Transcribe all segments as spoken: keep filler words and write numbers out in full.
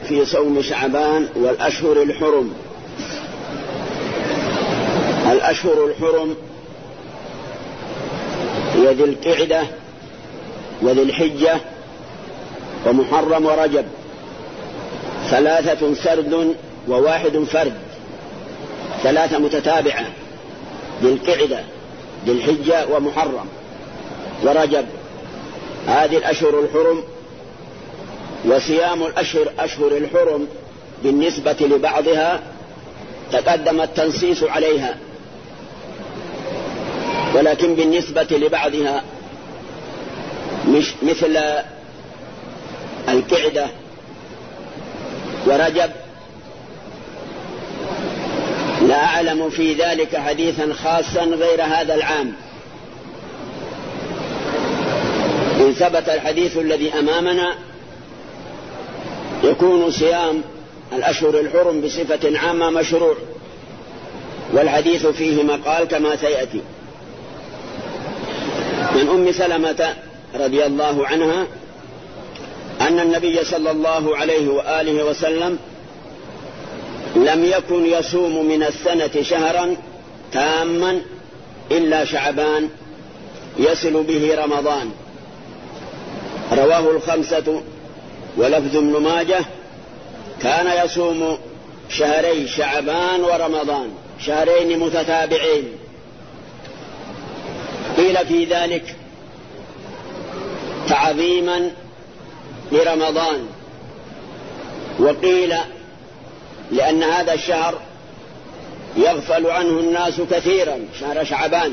في صوم شعبان والأشهر الحرم. الأشهر الحرم هي ذي القعدة وذي الحجة ومحرم ورجب، ثلاثة سرد وواحد فرد، ثلاثة متتابعة، ذي القعدة ذي الحجة ومحرم ورجب، هذه الأشهر الحرم. وصيام الأشهر أشهر الحرم بالنسبة لبعضها تقدم التنصيص عليها، ولكن بالنسبة لبعضها مش مثل القعدة ورجب لا أعلم في ذلك حديثا خاصا غير هذا العام. إن ثبت الحديث الذي أمامنا يكون صيام الأشهر الحرم بصفة عامة مشروع، والحديث فيه مقال كما سيأتي. من أم سلمة رضي الله عنها أن النبي صلى الله عليه وآله وسلم لم يكن يصوم من السنة شهرا تاما إلا شعبان يصل به رمضان، رواه الخمسة ولفظ ابن ماجه. كان يصوم شهري شعبان ورمضان، شهرين متتابعين. قيل في ذلك تعظيما لرمضان، وقيل لأن هذا الشهر يغفل عنه الناس كثيرا، شهر شعبان.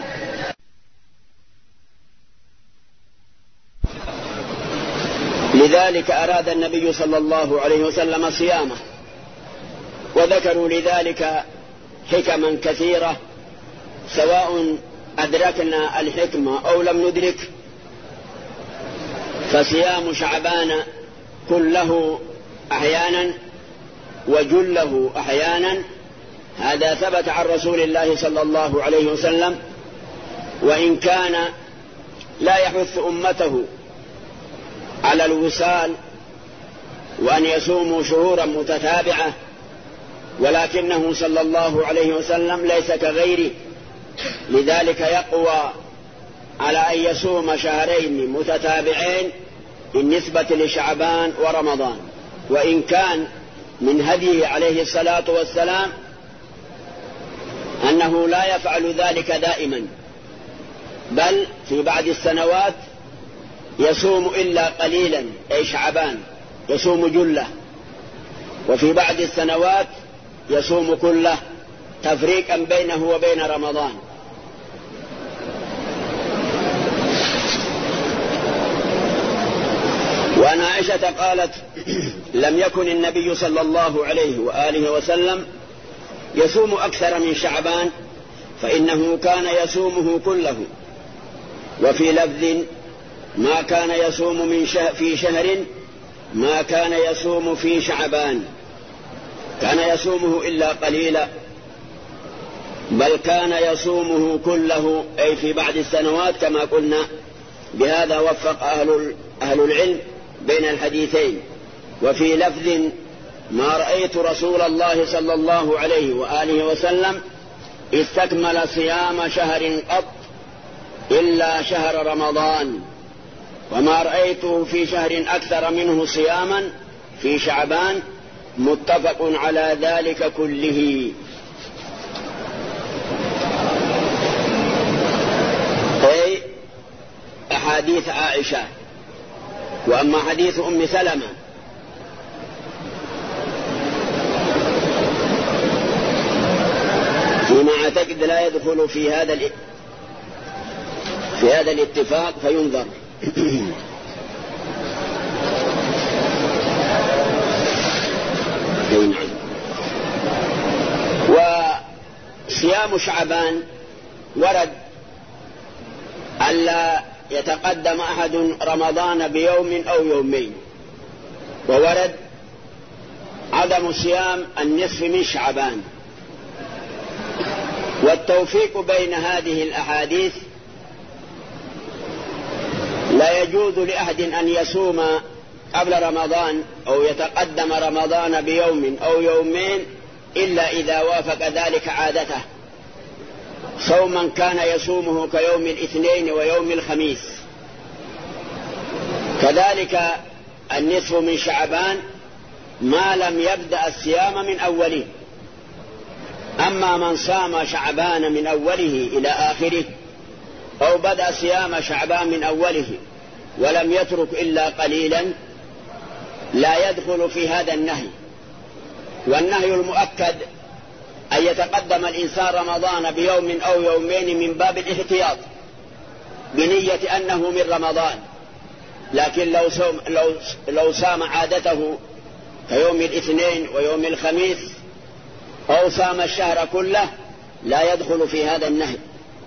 لذلك أراد النبي صلى الله عليه وسلم صيامه، وذكروا لذلك حكما كثيرة، سواء أدركنا الحكمة أو لم ندرك. فصيام شعبان كله أحيانا وجله أحيانا هذا ثبت عن رسول الله صلى الله عليه وسلم، وإن كان لا يحث أمته على الوصال وأن يصوموا شهورا متتابعة، ولكنه صلى الله عليه وسلم ليس كغيره، لذلك يقوى على أن يصوم شهرين متتابعين بالنسبة لشعبان ورمضان. وإن كان من هديه عليه الصلاة والسلام أنه لا يفعل ذلك دائما، بل في بعض السنوات يصوم إلا قليلا، أي شعبان يصوم جله، وفي بعض السنوات يصوم كله تفريقا بينه وبين رمضان. وعن عائشة قالت: لم يكن النبي صلى الله عليه وآله وسلم يصوم أكثر من شعبان، فإنه كان يصومه كله. وفي لفظ: ما كان يصوم من شه في شهر ما كان يصوم في شعبان، كان يصومه إلا قليلا، بل كان يصومه كله، أي في بعض السنوات كما قلنا. بهذا وفق أهل, أهل العلم بين الحديثين. وفي لفظ: ما رأيت رسول الله صلى الله عليه وآله وسلم استكمل صيام شهر قط إلا شهر رمضان، وما رأيته في شهر أكثر منه صياما في شعبان، متفق على ذلك كله. أي أحاديث عائشة. وأما حديث أم سلمة فيما أعتقد لا يدخل في هذا في هذا الاتفاق فينظر. وصيام شعبان ورد ألا يتقدم أحد رمضان بيوم أو يومين، وورد عدم صيام النصف من شعبان. والتوفيق بين هذه الأحاديث لا يجوز لأحد أن يصوم قبل رمضان أو يتقدم رمضان بيوم أو يومين إلا إذا وافق ذلك عادته، صوما كان يصومه كيوم الاثنين ويوم الخميس. كذلك النصف من شعبان ما لم يبدأ الصيام من أوله. أما من صام شعبان من أوله إلى آخره أو بدأ صيام شعبان من أوله ولم يترك إلا قليلا لا يدخل في هذا النهي. والنهي المؤكد أن يتقدم الإنسان رمضان بيوم أو يومين من باب الاحتياط بنية أنه من رمضان، لكن لو صام, لو, لو صام عادته كيوم الاثنين ويوم الخميس أو صام الشهر كله لا يدخل في هذا النهي.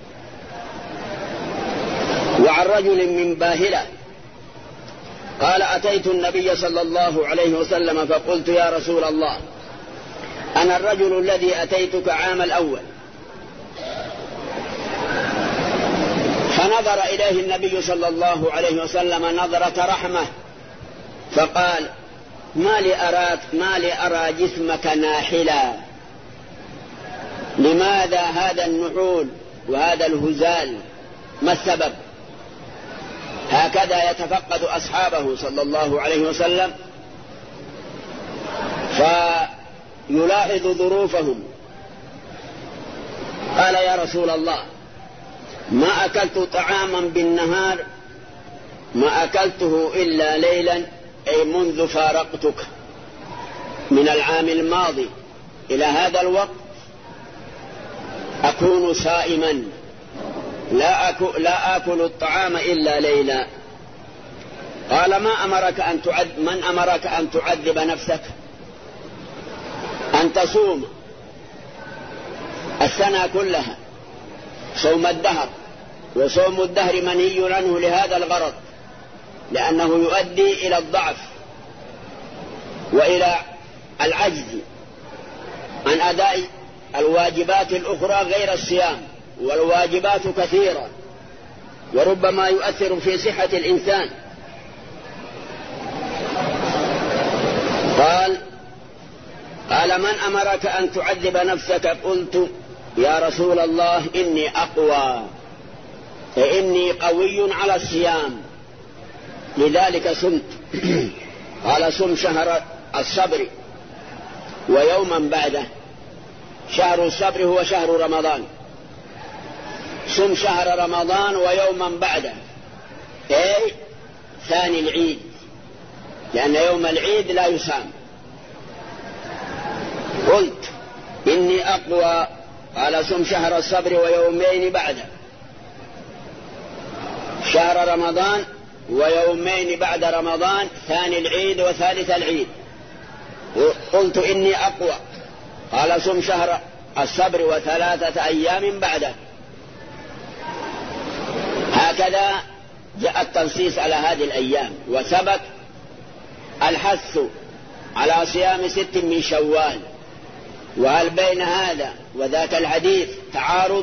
وعن رجل من باهلة قال أتيت النبي صلى الله عليه وسلم فقلت يا رسول الله أنا الرجل الذي أتيتك عام الأول. فنظر إليه النبي صلى الله عليه وسلم نظرة رحمة فقال ما لي أراك ما لي أرى جسمك ناحلا، لماذا هذا النحول وهذا الهزال، ما السبب؟ هكذا يتفقد أصحابه صلى الله عليه وسلم فيلاحظ ظروفهم. قال يا رسول الله ما أكلت طعاما بالنهار ما أكلته إلا ليلا، أي منذ فارقتك من العام الماضي إلى هذا الوقت أكون صائما لا أكل, لا أكل الطعام إلا ليلا. قال ما أمرك أن تعذب من أمرك أن تعذب نفسك أن تصوم السنة كلها صوم الدهر، وصوم الدهر منهي عنه لهذا الغرض لأنه يؤدي إلى الضعف وإلى العجز عن أداء الواجبات الأخرى غير الصيام، والواجبات كثيرة وربما يؤثر في صحة الإنسان. قال قال من أمرك أن تعذب نفسك؟ قلت يا رسول الله إني أقوى فإني قوي على الصيام لذلك صمت. قال صم شهر الصبر ويوما بعده. شهر الصبر هو شهر رمضان، صم شهر رمضان ويوما بعده أي ثاني العيد، لأن يوم العيد لا يصام. قلت إني أقوى. قال صم شهر الصبر ويومين بعده، شهر رمضان ويومين بعد رمضان ثاني العيد وثالث العيد. قلت إني أقوى. قال صم شهر الصبر وثلاثة أيام بعده. هكذا جاء التنصيص على هذه الأيام، وسبق الحث على صيام ست من شوال. وهل بين هذا وذاك الحديث تعارض؟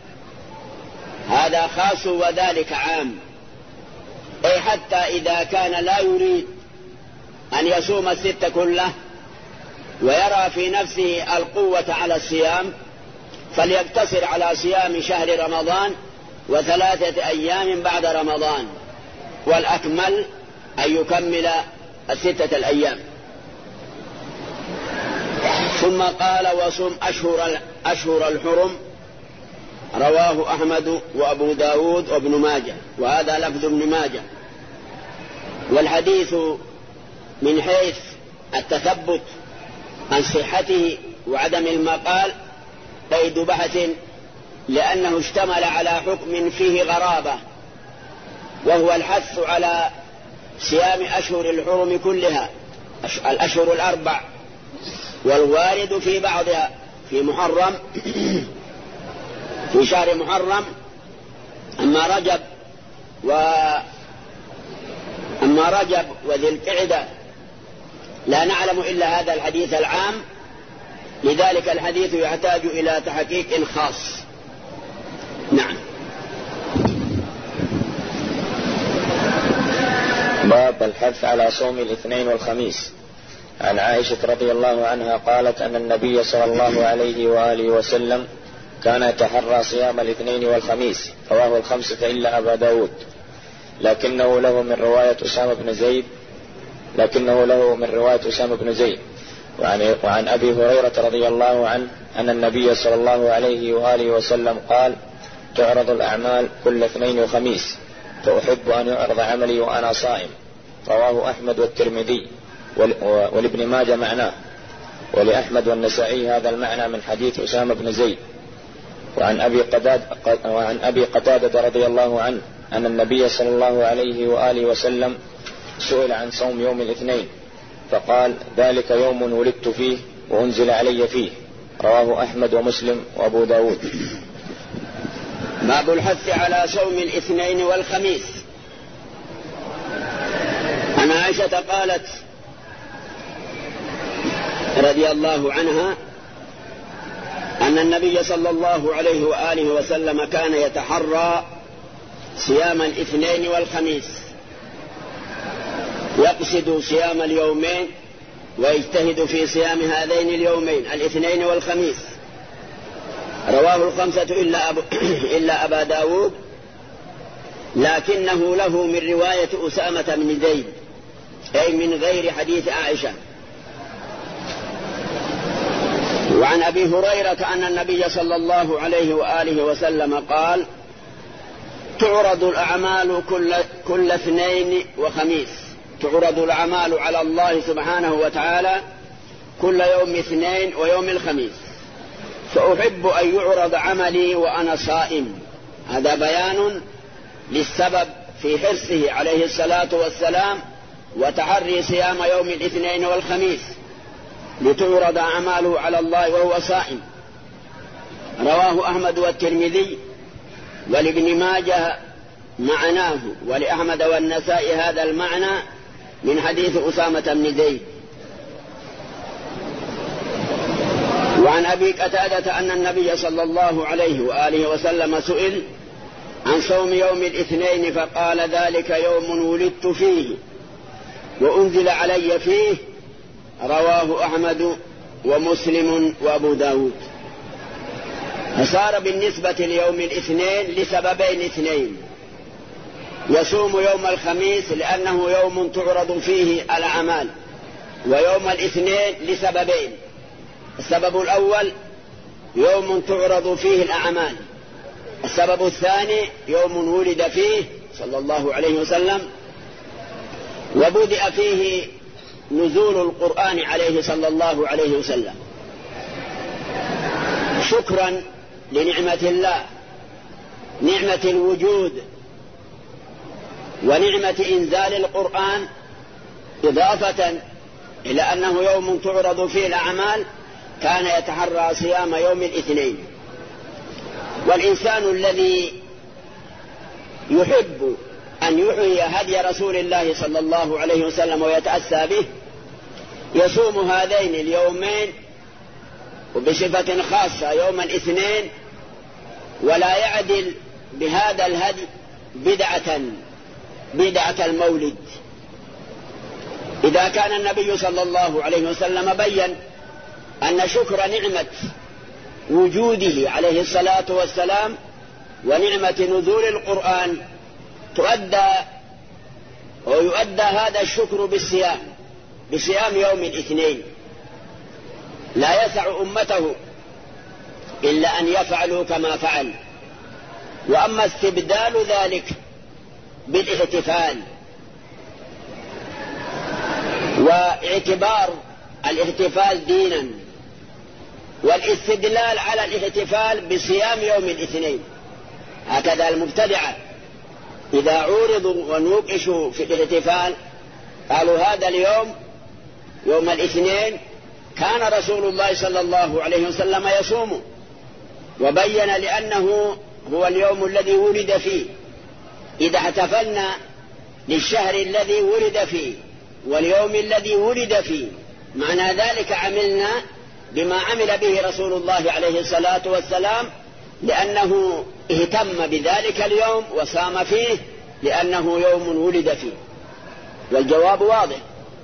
هذا خاص وذلك عام، أي حتى إذا كان لا يريد أن يصوم الست كله ويرى في نفسه القوة على الصيام فليقتصر على صيام شهر رمضان وثلاثة أيام بعد رمضان، والأكمل أن يكمل الستة الأيام. ثم قال وصم أشهر, أشهر الحرم. رواه أحمد وأبو داود وابن ماجه، وهذا لفظ ابن ماجه. والحديث من حيث التثبت عن صحته وعدم المقال قيد بحث، لأنه اشتمل على حكم فيه غرابة، وهو الحث على صيام أشهر الحرم كلها، الأشهر الأربع، والوارد في بعضها في محرم في شهر محرم. أما رجب و أما رجب وذي القعدة لا نعلم إلا هذا الحديث العام، لذلك الحديث يحتاج إلى تحقيق خاص. نعم. باب باب الحث على صوم الاثنين والخميس. عن عائشة رضي الله عنها قالت أن النبي صلى الله عليه وآله وسلم كان يتحرى صيام الاثنين والخميس، رواه الخمسة إلا أبا داود، لكنه له من رواية أسامة بن زيد لكنه له من رواية أسامة بن زيد وعن, وعن أبي هريرة رضي الله عنه أن النبي صلى الله عليه وآله وسلم قال: تعرض الأعمال كل اثنين وخميس، فأحب أن يعرض عملي وأنا صائم، رواه أحمد والترمذي ولابن ماجه معناه، ولأحمد والنسائي هذا المعنى من حديث أسامة بن زيد. وعن أبي قتادة وعن أبي قتادة رضي الله عنه أن النبي صلى الله عليه وآله وسلم سئل عن صوم يوم الاثنين فقال: ذلك يوم ولدت فيه وأنزل علي فيه، رواه أحمد ومسلم وأبو داود. باب الحث على صوم الاثنين والخميس. عن عائشة قالت رضي الله عنها أن النبي صلى الله عليه وآله وسلم كان يتحرى صيام الاثنين والخميس، يقصد صيام اليومين ويجتهد في صيام هذين اليومين الاثنين والخميس. رواه الخمسة إلا, أب... إلا أبا داود، لكنه له من رواية أسامة بن زيد، أي من غير حديث عائشة. وعن أبي هريرة أن النبي صلى الله عليه وآله وسلم قال: تعرض الأعمال كل, كل اثنين وخميس، تعرض الأعمال على الله سبحانه وتعالى كل يوم اثنين ويوم الخميس، فأحب أن يعرض عملي وأنا صائم. هذا بيان للسبب في حرصه عليه الصلاة والسلام وتحري صيام يوم الاثنين والخميس، لتعرض أعماله على الله وهو صائم. رواه أحمد والترمذي ولابن ماجه معناه، ولأحمد والنسائي هذا المعنى من حديث أسامة بن زيد. وعن أبي قتادة أن النبي صلى الله عليه وآله وسلم سئل عن صوم يوم الاثنين فقال: ذلك يوم ولدت فيه وأنزل علي فيه، رواه أحمد ومسلم وأبو داود. فصار بالنسبة ليوم الاثنين لسببين اثنين: يصوم يوم الخميس لأنه يوم تعرض فيه الأعمال، ويوم الاثنين لسببين: السبب الأول يوم تعرض فيه الأعمال، السبب الثاني يوم ولد فيه صلى الله عليه وسلم وبدأ فيه نزول القرآن عليه صلى الله عليه وسلم، شكرا لنعمة الله، نعمة الوجود ونعمة إنزال القرآن، إضافة إلى أنه يوم تعرض فيه الأعمال، كان يتحرى صيام يوم الاثنين. والإنسان الذي يحب أن يحيي هدي رسول الله صلى الله عليه وسلم ويتأسى به يصوم هذين اليومين، وبصفة خاصة يوم الاثنين، ولا يعدل بهذا الهدي بدعة بدعة المولد. إذا كان النبي صلى الله عليه وسلم بين أن شكر نعمة وجوده عليه الصلاة والسلام ونعمة نزول القرآن تؤدى ويؤدى هذا الشكر بالصيام، بصيام يوم الاثنين، لا يسع أمته إلا أن يفعلوا كما فعل. وأما استبدال ذلك بالاحتفال واعتبار الاحتفال دينا والاستدلال على الاحتفال بصيام يوم الاثنين، هكذا المبتدعة إذا عورضوا ونوقشوا في الاحتفال قالوا هذا اليوم يوم الاثنين كان رسول الله صلى الله عليه وسلم يصوم، وبين لأنه هو اليوم الذي ولد فيه. إذا احتفلنا للشهر الذي ولد فيه واليوم الذي ولد فيه، معنى ذلك عملنا بما عمل به رسول الله عليه الصلاة والسلام، لأنه اهتم بذلك اليوم وصام فيه، لأنه يوم ولد فيه. والجواب واضح.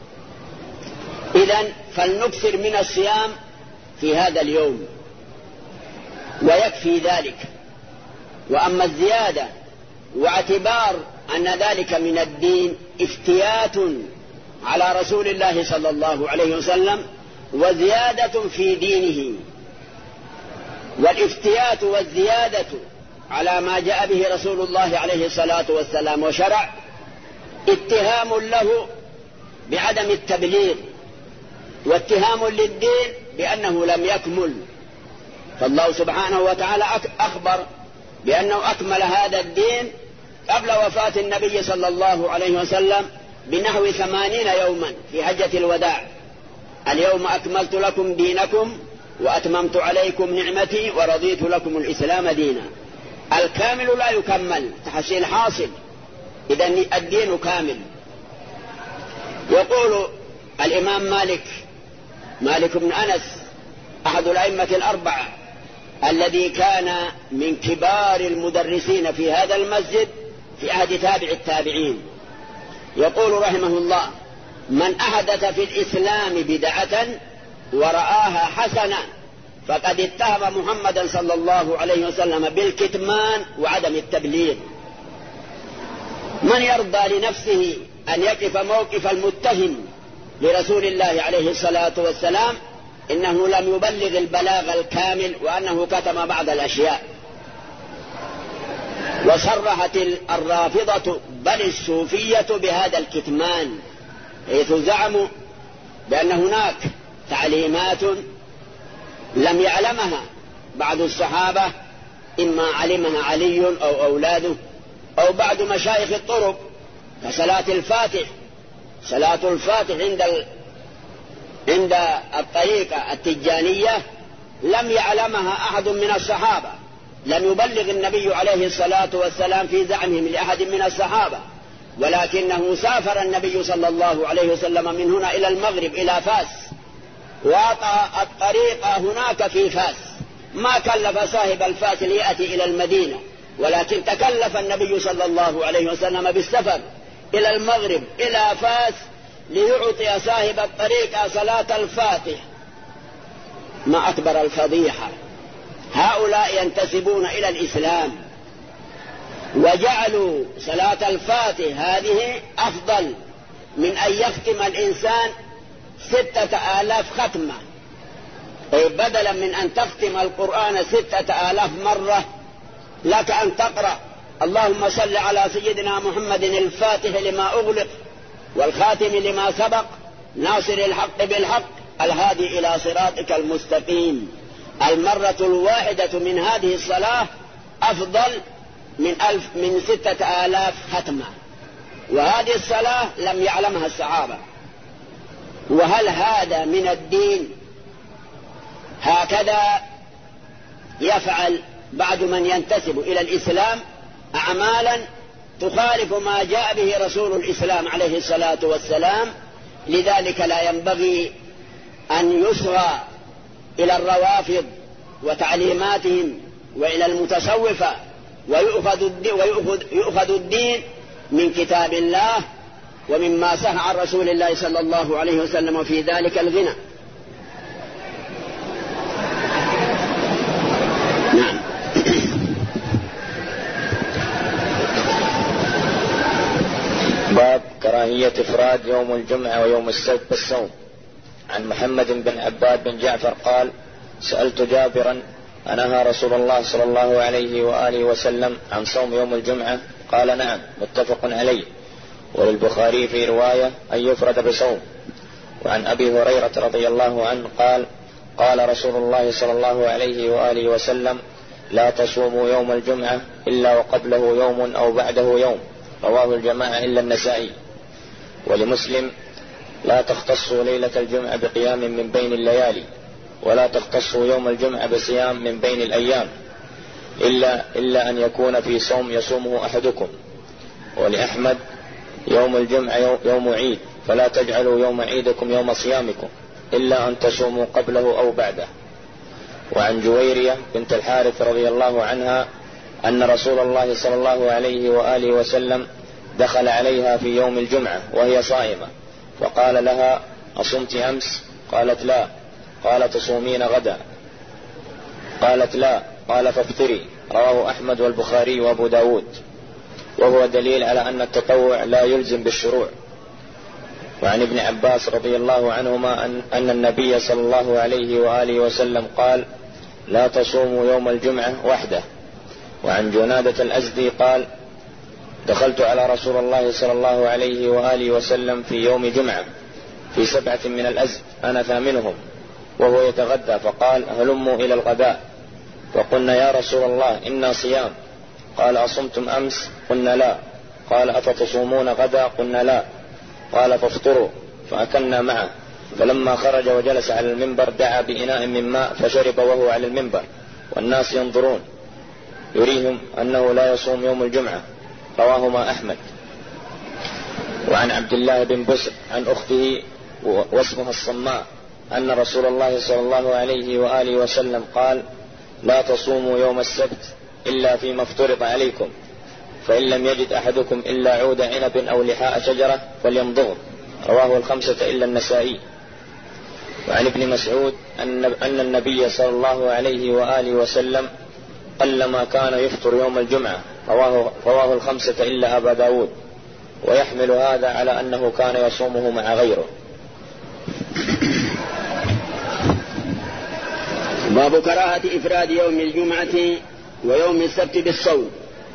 إذن فلنكثر من الصيام في هذا اليوم ويكفي ذلك. وأما الزيادة واعتبار أن ذلك من الدين افتيات على رسول الله صلى الله عليه وسلم وزيادة في دينه، والافتيات والزيادة على ما جاء به رسول الله عليه الصلاة والسلام وشرع اتهام له بعدم التبليغ واتهام للدين بأنه لم يكمل. فالله سبحانه وتعالى أخبر بأنه أكمل هذا الدين قبل وفاة النبي صلى الله عليه وسلم بنحو ثمانين يوما في حجة الوداع: اليوم أكملت لكم دينكم وأتممت عليكم نعمتي ورضيت لكم الإسلام دينا. الكامل لا يكمل، تحصيل حاصل، إذن الدين كامل. يقول الإمام مالك مالك بن أنس أحد الأئمة الأربعة الذي كان من كبار المدرسين في هذا المسجد في عهد تابع التابعين، يقول رحمه الله: من أحدث في الإسلام بدعة ورآها حسنة فقد اتهم محمدا صلى الله عليه وسلم بالكتمان وعدم التبليغ. من يرضى لنفسه أن يقف موقف المتهم لرسول الله عليه الصلاة والسلام إنه لم يبلغ البلاغ الكامل وأنه كتم بعض الأشياء؟ وصرحت الرافضة بل الصوفية بهذا الكتمان، حيث زعموا بأن هناك تعليمات لم يعلمها بعض الصحابة، إما علمها علي أو أولاده أو بعض مشايخ الطرق، كصلاة الفاتح. صلاة الفاتح عند ال... عند الطريقة التجانية لم يعلمها أحد من الصحابة، لم يبلغ النبي عليه الصلاة والسلام في زعمهم لأحد من الصحابة، ولكنه سافر النبي صلى الله عليه وسلم من هنا إلى المغرب إلى فاس، وأعطى الطريقة هناك في فاس، ما كلف صاحب الفاس ليأتي إلى المدينة، ولكن تكلف النبي صلى الله عليه وسلم بالسفر إلى المغرب إلى فاس ليعطي صاحب الطريقة صلاة الفاتح. ما أكبر الفضيحة! هؤلاء ينتسبون إلى الإسلام وجعلوا صلاة الفاتح هذه أفضل من أن يختم الإنسان ستة آلاف ختمة، أي بدلا من أن تختم القرآن ستة آلاف مرة لك أن تقرأ اللهم صل على سيدنا محمد الفاتح لما أغلق والخاتم لما سبق ناصر الحق بالحق الهادي إلى صراطك المستقيم. المرة الواحدة من هذه الصلاة أفضل من ألف من ستة آلاف ختمة، وهذه الصلاة لم يعلمها الصحابة. وهل هذا من الدين؟ هكذا يفعل بعض من ينتسب إلى الإسلام أعمالا تخالف ما جاء به رسول الإسلام عليه الصلاة والسلام. لذلك لا ينبغي أن يصغى إلى الروافض وتعليماتهم وإلى المتصوفة، ويؤخذ الدين, ويؤخذ يؤخذ الدين من كتاب الله ومما صح عن رسول الله صلى الله عليه وسلم، وفي ذلك الغنى. نعم. باب كراهية إفراد يوم الجمعة ويوم السبت بالصوم. عن محمد بن عباد بن جعفر قال: سألت جابرا: أنهى رسول الله صلى الله عليه وآله وسلم عن صوم يوم الجمعة؟ قال: نعم، متفق عليه. وللبخاري في رواية أن يفرد بصوم. وعن أبي هريرة رضي الله عنه قال: قال رسول الله صلى الله عليه وآله وسلم: لا تصوموا يوم الجمعة إلا وقبله يوم أو بعده يوم. رواه الجماعة إلا النسائي. ولمسلم: لا تختصوا ليلة الجمعة بقيام من بين الليالي، ولا تختصوا يوم الجمعة بصيام من بين الأيام، إلا, إلا أن يكون في صوم يصومه أحدكم. ولأحمد: يوم الجمعة يوم عيد، فلا تجعلوا يوم عيدكم يوم صيامكم، إلا أن تصوموا قبله أو بعده. وعن جويرية بنت الحارث رضي الله عنها أن رسول الله صلى الله عليه وآله وسلم دخل عليها في يوم الجمعة وهي صائمة وقال لها: أصمت أمس؟ قالت: لا. قال: تصومين غدا؟ قالت: لا. قال: فافطري. رواه أحمد والبخاري وأبو داود، وهو دليل على أن التطوع لا يلزم بالشروع. وعن ابن عباس رضي الله عنهما أن, أن النبي صلى الله عليه وآله وسلم قال: لا تصوموا يوم الجمعة وحده. وعن جنادة الأزدي قال: دخلت على رسول الله صلى الله عليه وآله وسلم في يوم جمعة في سبعة من الأزد أنا ثامنهم، وهو يتغدى، فقال: هلموا إلى الغداء. فقلنا: يا رسول الله إنا صيام. قال: أصمتم أمس؟ قلنا: لا. قال: أفتصومون غدا؟ قلنا: لا. قال: فافطروا. فأكلنا معه، فلما خرج وجلس على المنبر دعا بإناء من ماء فشرب وهو على المنبر والناس ينظرون، يريهم أنه لا يصوم يوم الجمعة. رواهما أحمد. وعن عبد الله بن بسر عن أخته واسمها الصماء أن رسول الله صلى الله عليه وآله وسلم قال: لا تصوموا يوم السبت إلا فيما افترض عليكم، فإن لم يجد أحدكم إلا عود عنب أو لحاء شجرة فليمضغه. رواه الخمسة إلا النسائي. وعن ابن مسعود أن النبي صلى الله عليه وآله وسلم قلما كان يفطر يوم الجمعة. رواه, رواه الخمسة إلا أبا داود، ويحمل هذا على أنه كان يصومه مع غيره. باب كراهة إفراد يوم الجمعة ويوم السبت بالصوم.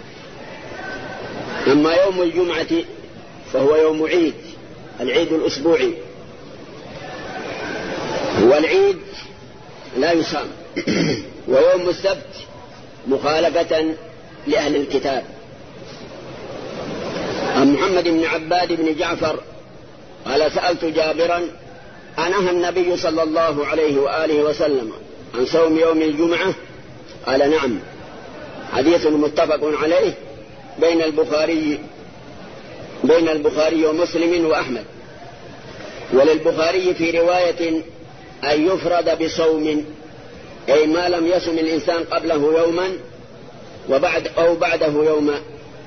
أما يوم الجمعة فهو يوم عيد، العيد الأسبوعي، والعيد لا يصام. ويوم السبت مخالفة لأهل الكتاب. عن محمد بن عباد بن جعفر قال: سألت جابرا: أنهى النبي صلى الله عليه وآله وسلم عن صوم يوم الجمعة؟ قال: نعم. حديث متفق عليه بين البخاري بين البخاري ومسلم وأحمد. وللبخاري في رواية أن يفرد بصوم، أي ما لم يصم الإنسان قبله يوما وبعد أو بعده يوما.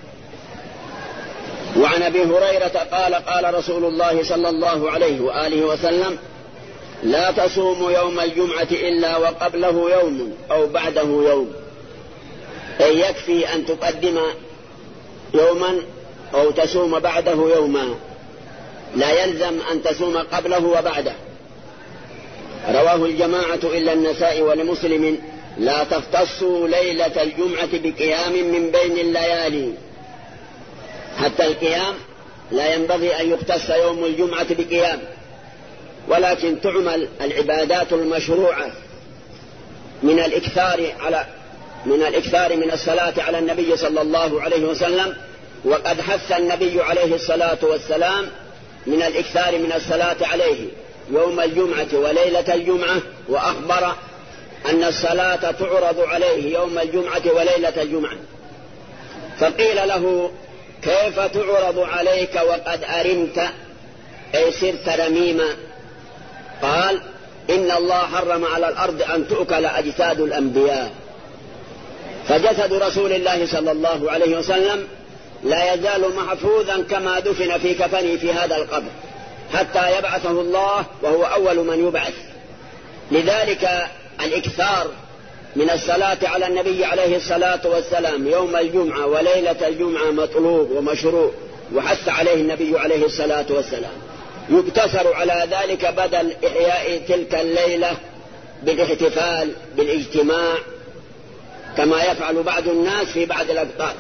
وعن أبي هريرة قال: قال رسول الله صلى الله عليه وآله وسلم: لا تصوموا يوم الجمعة إلا وقبله يوم أو بعده يوم، أي يكفي أن تقدم يوما أو تصوم بعده يوما، لا يلزم أن تصوم قبله وبعده. رواه الجماعة إلا النسائي. ولمسلم: لا تختصوا ليلة الجمعة بقيام من بين الليالي. حتى القيام لا ينبغي أن يختص يوم الجمعة بقيام، ولكن تعمل العبادات المشروعة من الإكثار على من الإكثار من الصلاة على النبي صلى الله عليه وسلم. وقد حث النبي عليه الصلاة والسلام من الإكثار من الصلاة عليه يوم الجمعة وليلة الجمعة، وأخبر أن الصلاة تعرض عليه يوم الجمعة وليلة الجمعة. فقيل له: كيف تعرض عليك وقد أرمت، أي صرت رميما؟ قال: إن الله حرم على الأرض أن تؤكل أجساد الأنبياء. فجسد رسول الله صلى الله عليه وسلم لا يزال محفوظا كما دفن في كفنه في هذا القبر حتى يبعثه الله، وهو أول من يبعث. لذلك الإكثار من الصلاة على النبي عليه الصلاة والسلام يوم الجمعة وليلة الجمعة مطلوب ومشروع، وحث عليه النبي عليه الصلاة والسلام. يقتصر على ذلك بدل إحياء تلك الليلة بالاحتفال بالاجتماع كما يفعل بعض الناس في بعض الأوقات.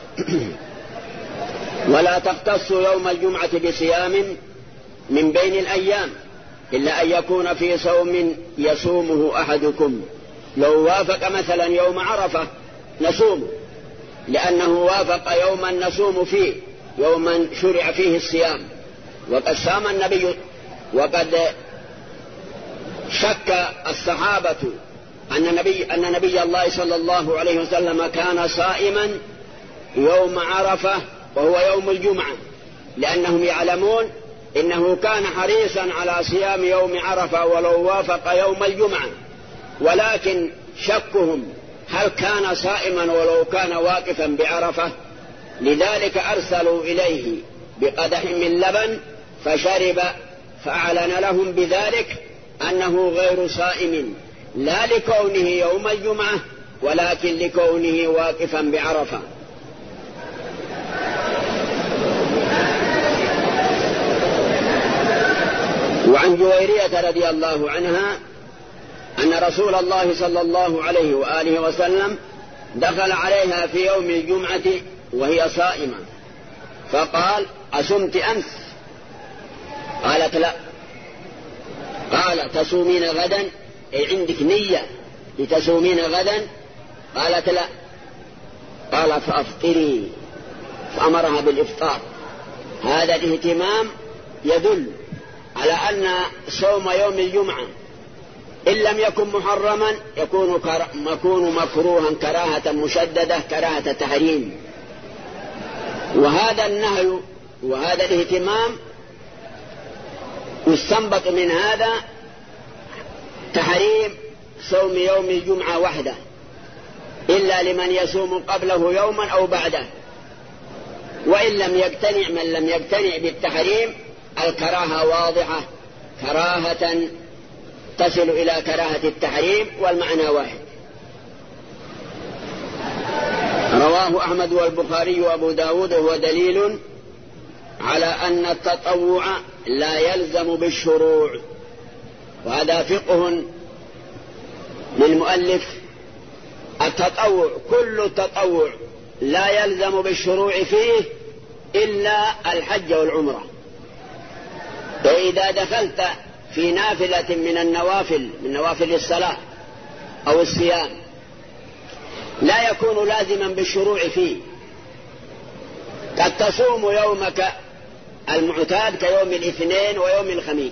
ولا تختص يوم الجمعة بصيام من بين الأيام إلا أن يكون في صوم يصومه أحدكم. لو وافق مثلا يوم عرفة نصوم، لأنه وافق يوما نصوم فيه، يوما شرع فيه الصيام. وقد صام النبي، وقد شك الصحابة أن نبي, أن نبي الله صلى الله عليه وسلم كان صائما يوم عرفة وهو يوم الجمعة، لأنهم يعلمون إنه كان حريصا على صيام يوم عرفة ولو وافق يوم الجمعة، ولكن شكهم هل كان صائما ولو كان واقفا بعرفة. لذلك أرسلوا إليه بقدح من لبن فشرب، فأعلن لهم بذلك أنه غير صائم، لا لكونه يوم الجمعة ولكن لكونه واقفا بعرفة. وعن جويرية رضي الله عنها أن رسول الله صلى الله عليه وآله وسلم دخل عليها في يوم الجمعة وهي صائمة فقال: أصمت أمس؟ قالت: لا. قال: تصومين غدا؟ أي عندك نية لتصومين غدا؟ قالت: لا. قال: فأفطري، فأمرها بالإفطار. هذا الاهتمام يدل على أن صوم يوم الجمعة إن لم يكن محرما يكون, يكون مكروها كراهة مشددة، كراهة تحريم. وهذا النهي وهذا الاهتمام يستنبط من هذا تحريم صوم يوم الجمعة وحده، إلا لمن يصوم قبله يوما أو بعده. وإن لم يقتنع من لم يقتنع بالتحريم الكراهة واضحة، كراهة تصل إلى كراهة التحريم، والمعنى واحد. رواه أحمد والبخاري وأبو داود، وهو دليل على أن التطوع لا يلزم بالشروع. وهذا فقه للمؤلف، التطوع كل التطوع لا يلزم بالشروع فيه إلا الحج والعمرة. فإذا دخلت في نافلة من النوافل من نوافل الصلاة أو الصيام لا يكون لازما بالشروع فيه. قد تصوم يومك المعتاد كيوم الاثنين ويوم الخميس،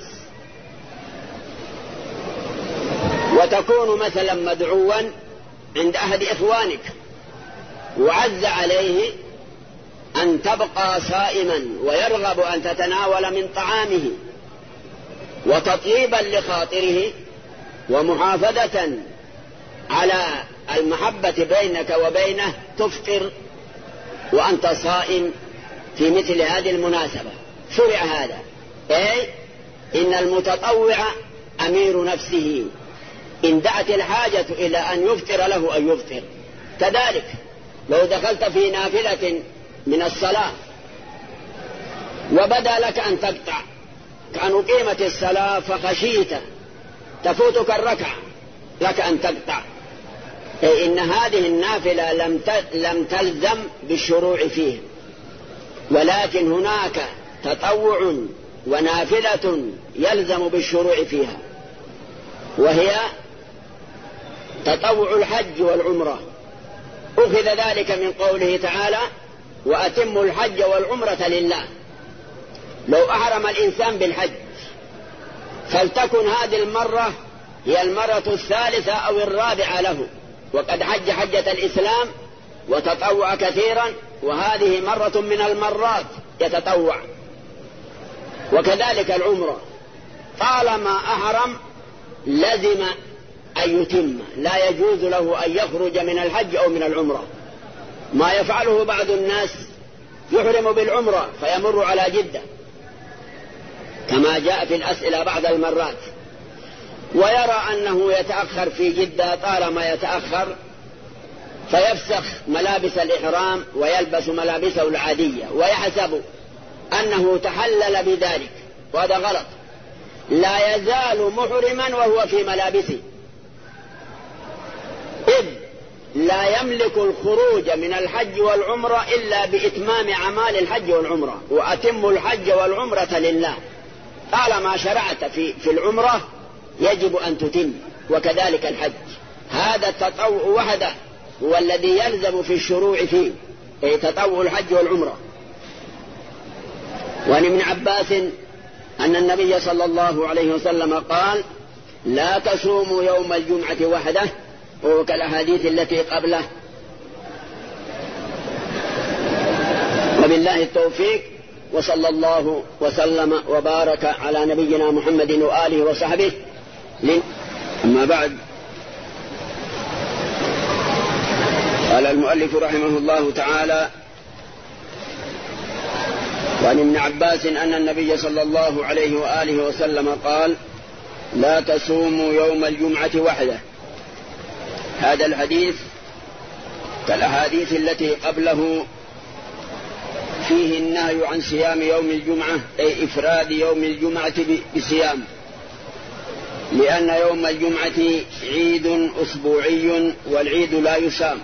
وتكون مثلا مدعوا عند أحد إخوانك وعز عليه أن تبقى صائما ويرغب أن تتناول من طعامه، وتطيبا لخاطره ومحافظة على المحبة بينك وبينه تفطر وأنت صائم في مثل هذه المناسبة. شرع هذا، أي إن المتطوع أمير نفسه، إن دعت الحاجة إلى أن يفطر له أن يفطر. كذلك لو دخلت في نافلة من الصلاة وبدا لك أن تقطع، كأن أقيمت الصلاة فخشيت تفوتك الركعة، لك أن تقطع، أي إن هذه النافلة لم لم تلزم بالشروع فيه، ولكن هناك تطوع ونافلة يلزم بالشروع فيها، وهي تطوع الحج والعمرة. أخذ ذلك من قوله تعالى: وأتموا الحج والعمرة لله. لو أحرم الإنسان بالحج فلتكن هذه المرة هي المرة الثالثة أو الرابعة له، وقد حج حجة الإسلام وتطوع كثيرا، وهذه مرة من المرات يتطوع. وكذلك العمرة طالما أحرم لزم أن يتم، لا يجوز له أن يخرج من الحج أو من العمرة. ما يفعله بعض الناس يحرم بالعمرة فيمر على جدة كما جاء في الأسئلة بعض المرات، ويرى أنه يتأخر في جدة طالما يتأخر فيفسخ ملابس الإحرام ويلبس ملابسه العادية ويحسب أنه تحلل بذلك، وهذا غلط. لا يزال محرما وهو في ملابسه، إذ لا يملك الخروج من الحج والعمرة إلا بإتمام أعمال الحج والعمرة. وأتموا الحج والعمرة لله، طالما شرعت في, في العمرة يجب أن تتم، وكذلك الحج. هذا التطوع وحده هو الذي يلزم في الشروع فيه، أي تطوع الحج والعمرة. وعن ابن عباس أن النبي صلى الله عليه وسلم قال: لا تصوموا يوم الجمعة وحده، وكالأحاديث التي قبله. وبالله التوفيق، وصلى الله وسلم وبارك على نبينا محمد وآله وصحبه. أما بعد، قال المؤلف رحمه الله تعالى: وعن ابن عباس أن النبي صلى الله عليه وآله وسلم قال: لا تصوموا يوم الجمعة وحده. هذا الحديث كالأحاديث التي قبله فيه النهي عن صيام يوم الجمعة، أي إفراد يوم الجمعة بصيام، لأن يوم الجمعة عيد أسبوعي والعيد لا يصام،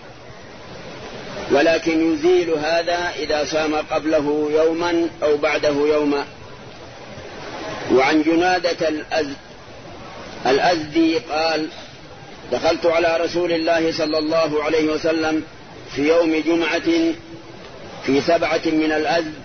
ولكن يزيل هذا إذا صام قبله يوما أو بعده يوما. وعن جنادة الأزدي قال: دخلت على رسول الله صلى الله عليه وسلم في يوم جمعة في سبعة من الأزد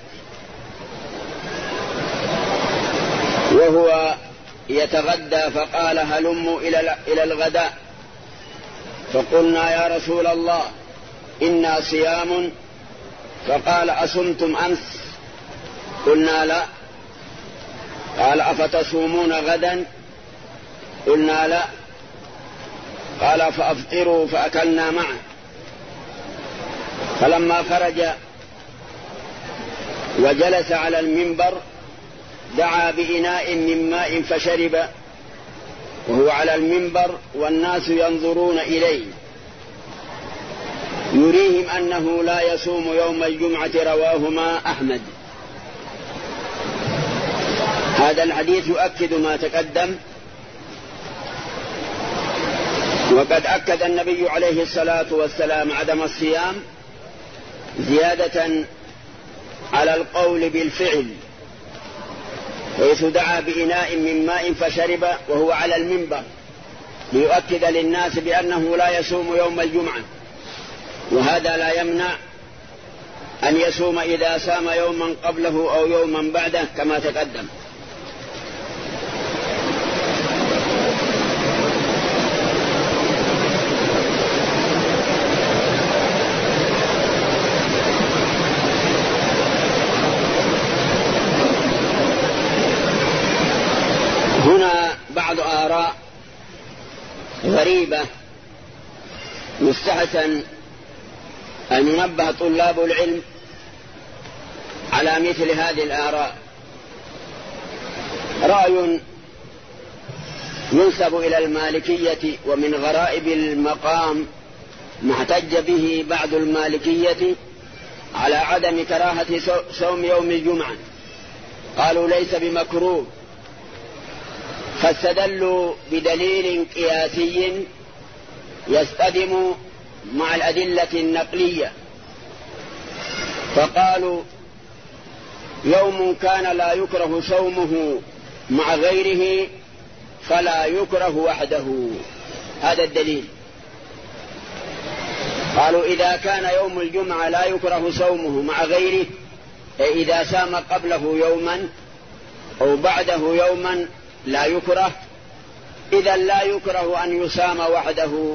وهو يتغدى، فقال: هلموا إلى الغداء. فقلنا: يا رسول الله إنا صيام. فقال: أصمتم أمس؟ قلنا: لا. قال: أفتصومون غدا؟ قلنا: لا. قال: فأفطروا. فأكلنا معه. فلما خرج وجلس على المنبر دعا بإناء من ماء فشرب وهو على المنبر والناس ينظرون إليه، يريهم أنه لا يصوم يوم الجمعة. رواهما أحمد. هذا الحديث يؤكد ما تقدم، وقد أكد النبي عليه الصلاة والسلام عدم الصيام زيادة على القول بالفعل، حيث دعا بإناء من ماء فشرب وهو على المنبر ليؤكد للناس بأنه لا يصوم يوم الجمعة، وهذا لا يمنع أن يصوم إذا صام يوما قبله أو يوما بعده كما تقدم. هنا بعض آراء غريبة يستحسن أن ينبه طلاب العلم على مثل هذه الآراء. رأي ينسب إلى المالكية ومن غرائب المقام ما احتج به بعض المالكية على عدم كراهة صوم يوم الجمعة، قالوا ليس بمكروه، فاستدلوا بدليل قياسي يصطدم مع الأدلة النقلية، فقالوا: يوم كان لا يكره صومه مع غيره فلا يكره وحده. هذا الدليل. قالوا: إذا كان يوم الجمعة لا يكره صومه مع غيره، إذا سام قبله يوما أو بعده يوما لا يكره، إذا لا يكره أن يسام وحده.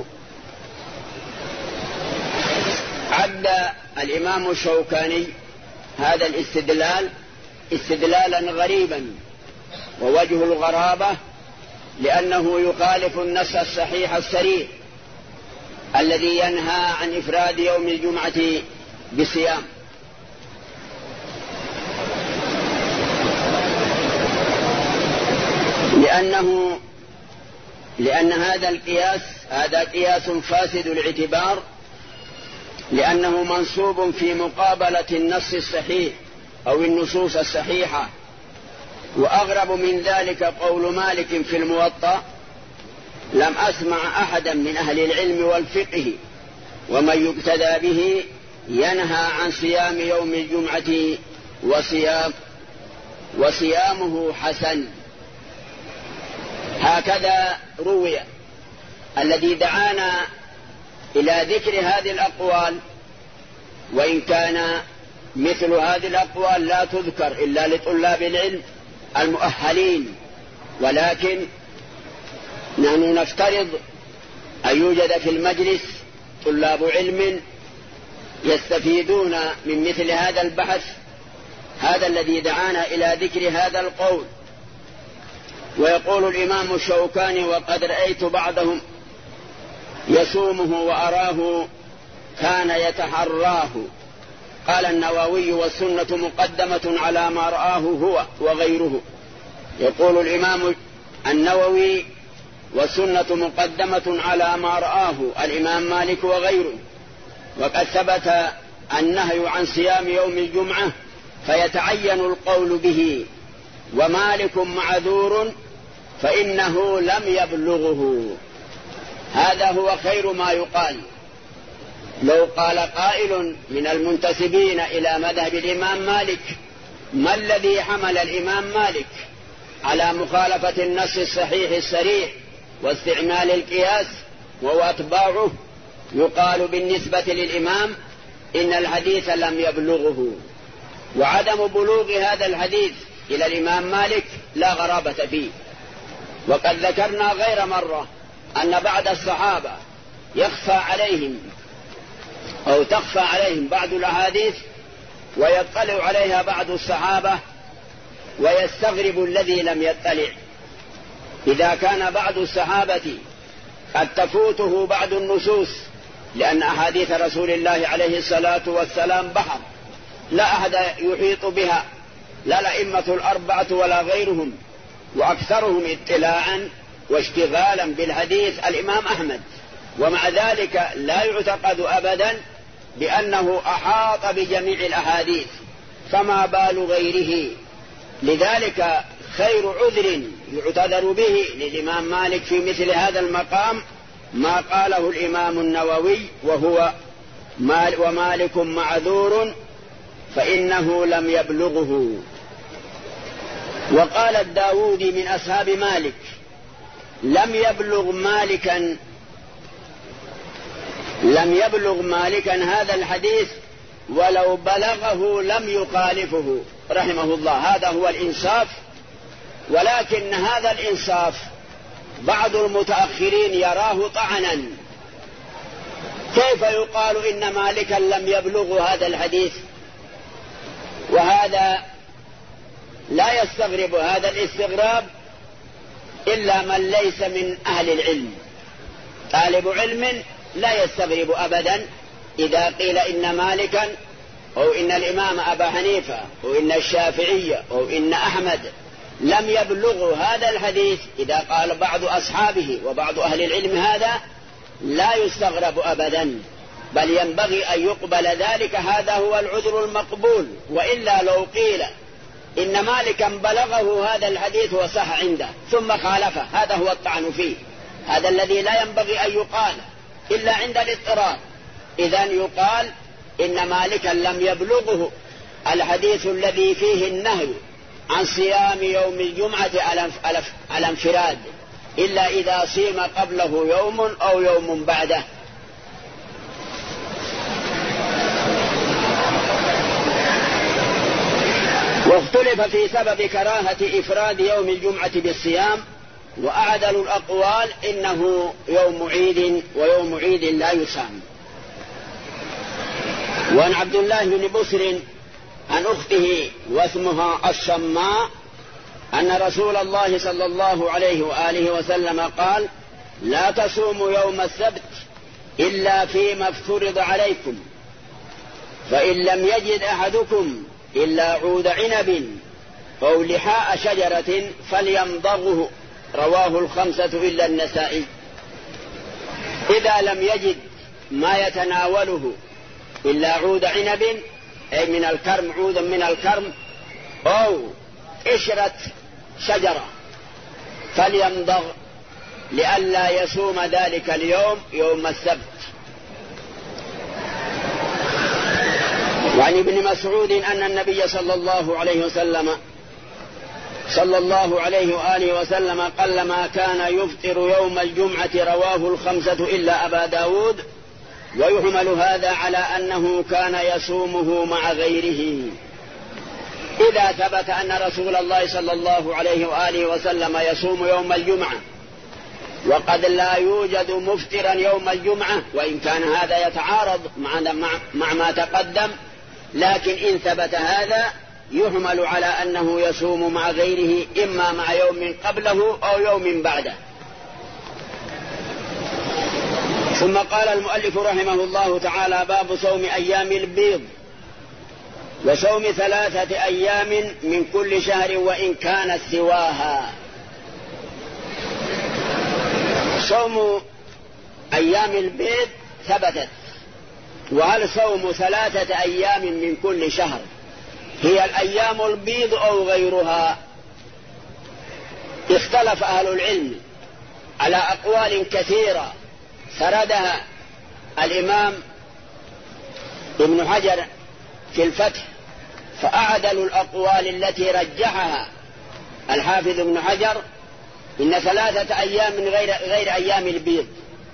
عد الإمام الشوكاني هذا الاستدلال استدلالا غريبا، ووجه الغرابة لأنه يخالف النص الصحيح الصريح الذي ينهى عن إفراد يوم الجمعة بصيام. لأنه لأن هذا القياس هذا قياس فاسد الاعتبار، لأنه منصوب في مقابلة النص الصحيح أو النصوص الصحيحة. وأغرب من ذلك قول مالك في الموطأ: لم أسمع أحدا من أهل العلم والفقه ومن يقتدى به ينهى عن صيام يوم الجمعة وصيام وصيامه حسن. هكذا روي. الذي دعانا إلى ذكر هذه الأقوال، وإن كان مثل هذه الأقوال لا تذكر إلا لطلاب العلم المؤهلين، ولكن نحن نفترض أن يوجد في المجلس طلاب علم يستفيدون من مثل هذا البحث. هذا الذي دعانا إلى ذكر هذا القول. ويقول الإمام الشوكاني: وقد رأيت بعضهم يصومه وأراه كان يتحراه قال النووي: والسنة مقدمة على ما رآه هو وغيره. يقول الإمام النووي: والسنة مقدمة على ما رآه الإمام مالك وغيره، وقد ثبت النهي عن صيام يوم الجمعة فيتعين القول به، ومالك معذور فإنه لم يبلغه. هذا هو خير ما يقال. لو قال قائل من المنتسبين إلى مذهب الإمام مالك: ما الذي حمل الإمام مالك على مخالفة النص الصحيح الصريح واستعمال القياس وهو أتباعه؟ يقال بالنسبة للإمام: إن الحديث لم يبلغه، وعدم بلوغ هذا الحديث إلى الإمام مالك لا غرابة فيه. وقد ذكرنا غير مرة أن بعض الصحابة يخفى عليهم أو تخفى عليهم بعض الأحاديث ويطلع عليها بعض الصحابة ويستغرب الذي لم يطلع. إذا كان بعض الصحابة قد تفوته بعض النصوص، لأن أحاديث رسول الله عليه الصلاة والسلام بحر لا أحد يحيط بها، لا الأئمة الأربعة ولا غيرهم، وأكثرهم اطلاعا واشتغالا بالحديث الإمام أحمد، ومع ذلك لا يعتقد أبدا بأنه أحاط بجميع الأحاديث، فما بال غيره؟ لذلك خير عذر يعتذر به للإمام مالك في مثل هذا المقام ما قاله الإمام النووي، وهو مال ومالك معذور فإنه لم يبلغه. وقال الداودي من أصحاب مالك: لم يبلغ مالكا لم يبلغ مالكا هذا الحديث، ولو بلغه لم يخالفه رحمه الله. هذا هو الإنصاف، ولكن هذا الإنصاف بعض المتأخرين يراه طعنا. كيف يقال إن مالكا لم يبلغ هذا الحديث؟ وهذا لا يستغرب هذا الاستغراب إلا من ليس من أهل العلم. طالب علم لا يستغرب أبدا إذا قيل إن مالكا أو إن الإمام أبا حنيفة أو إن الشافعية أو إن أحمد لم يبلغوا هذا الحديث. إذا قال بعض أصحابه وبعض أهل العلم هذا لا يستغرب أبدا، بل ينبغي أن يقبل ذلك. هذا هو العذر المقبول. وإلا لو قيل إن مالكا بلغه هذا الحديث وصح عنده ثم خالفه، هذا هو الطعن فيه، هذا الذي لا ينبغي أن يقال إلا عند الاضطرار. إذن يقال إن مالكا لم يبلغه الحديث الذي فيه النهي عن صيام يوم الجمعة على انفراد، إلا إذا صيم قبله يوم أو يوم بعده. واختلف في سبب كراهة إفراد يوم الجمعة بالصيام، وأعدل الأقوال إنه يوم عيد، ويوم عيد لا يصام. وعن عبد الله بن بسر عن أخته واسمها الشماء أن رسول الله صلى الله عليه وآله وسلم قال: لا تصوموا يوم السبت إلا فيما افترض عليكم، فإن لم يجد أحدكم إلا عود عنب أو لحاء شجرة فليمضغه، رواه الخمسة إلا النسائي. إذا لم يجد ما يتناوله إلا عود عنب، أي من الكرم، عودا من الكرم أو قشرة شجرة، فليمضغ لئلا يصوم ذلك اليوم يوم السبت. وعن ابن مسعود أن النبي صلى الله عليه وسلم صلى الله عليه وآله وسلم قلما كان يفطر يوم الجمعة، رواه الخمسة إلا أبا داود. ويحمل هذا على أنه كان يصومه مع غيره. إذا ثبت أن رسول الله صلى الله عليه وآله وسلم يصوم يوم الجمعة، وقد لا يوجد مفطرا يوم الجمعة، وإن كان هذا يتعارض مع, مع, مع ما تقدم، لكن إن ثبت هذا يحمل على أنه يصوم مع غيره، إما مع يوم قبله أو يوم بعده. ثم قال المؤلف رحمه الله تعالى: باب صوم أيام البيض. وصوم ثلاثة أيام من كل شهر وإن كانت سواها. صوم أيام البيض ثبتت، وهل صوم ثلاثة أيام من كل شهر هي الأيام البيض أو غيرها؟ اختلف أهل العلم على أقوال كثيرة سردها الإمام ابن حجر في الفتح، فأعدل الأقوال التي رجحها الحافظ ابن حجر إن ثلاثة أيام من غير, غير أيام البيض،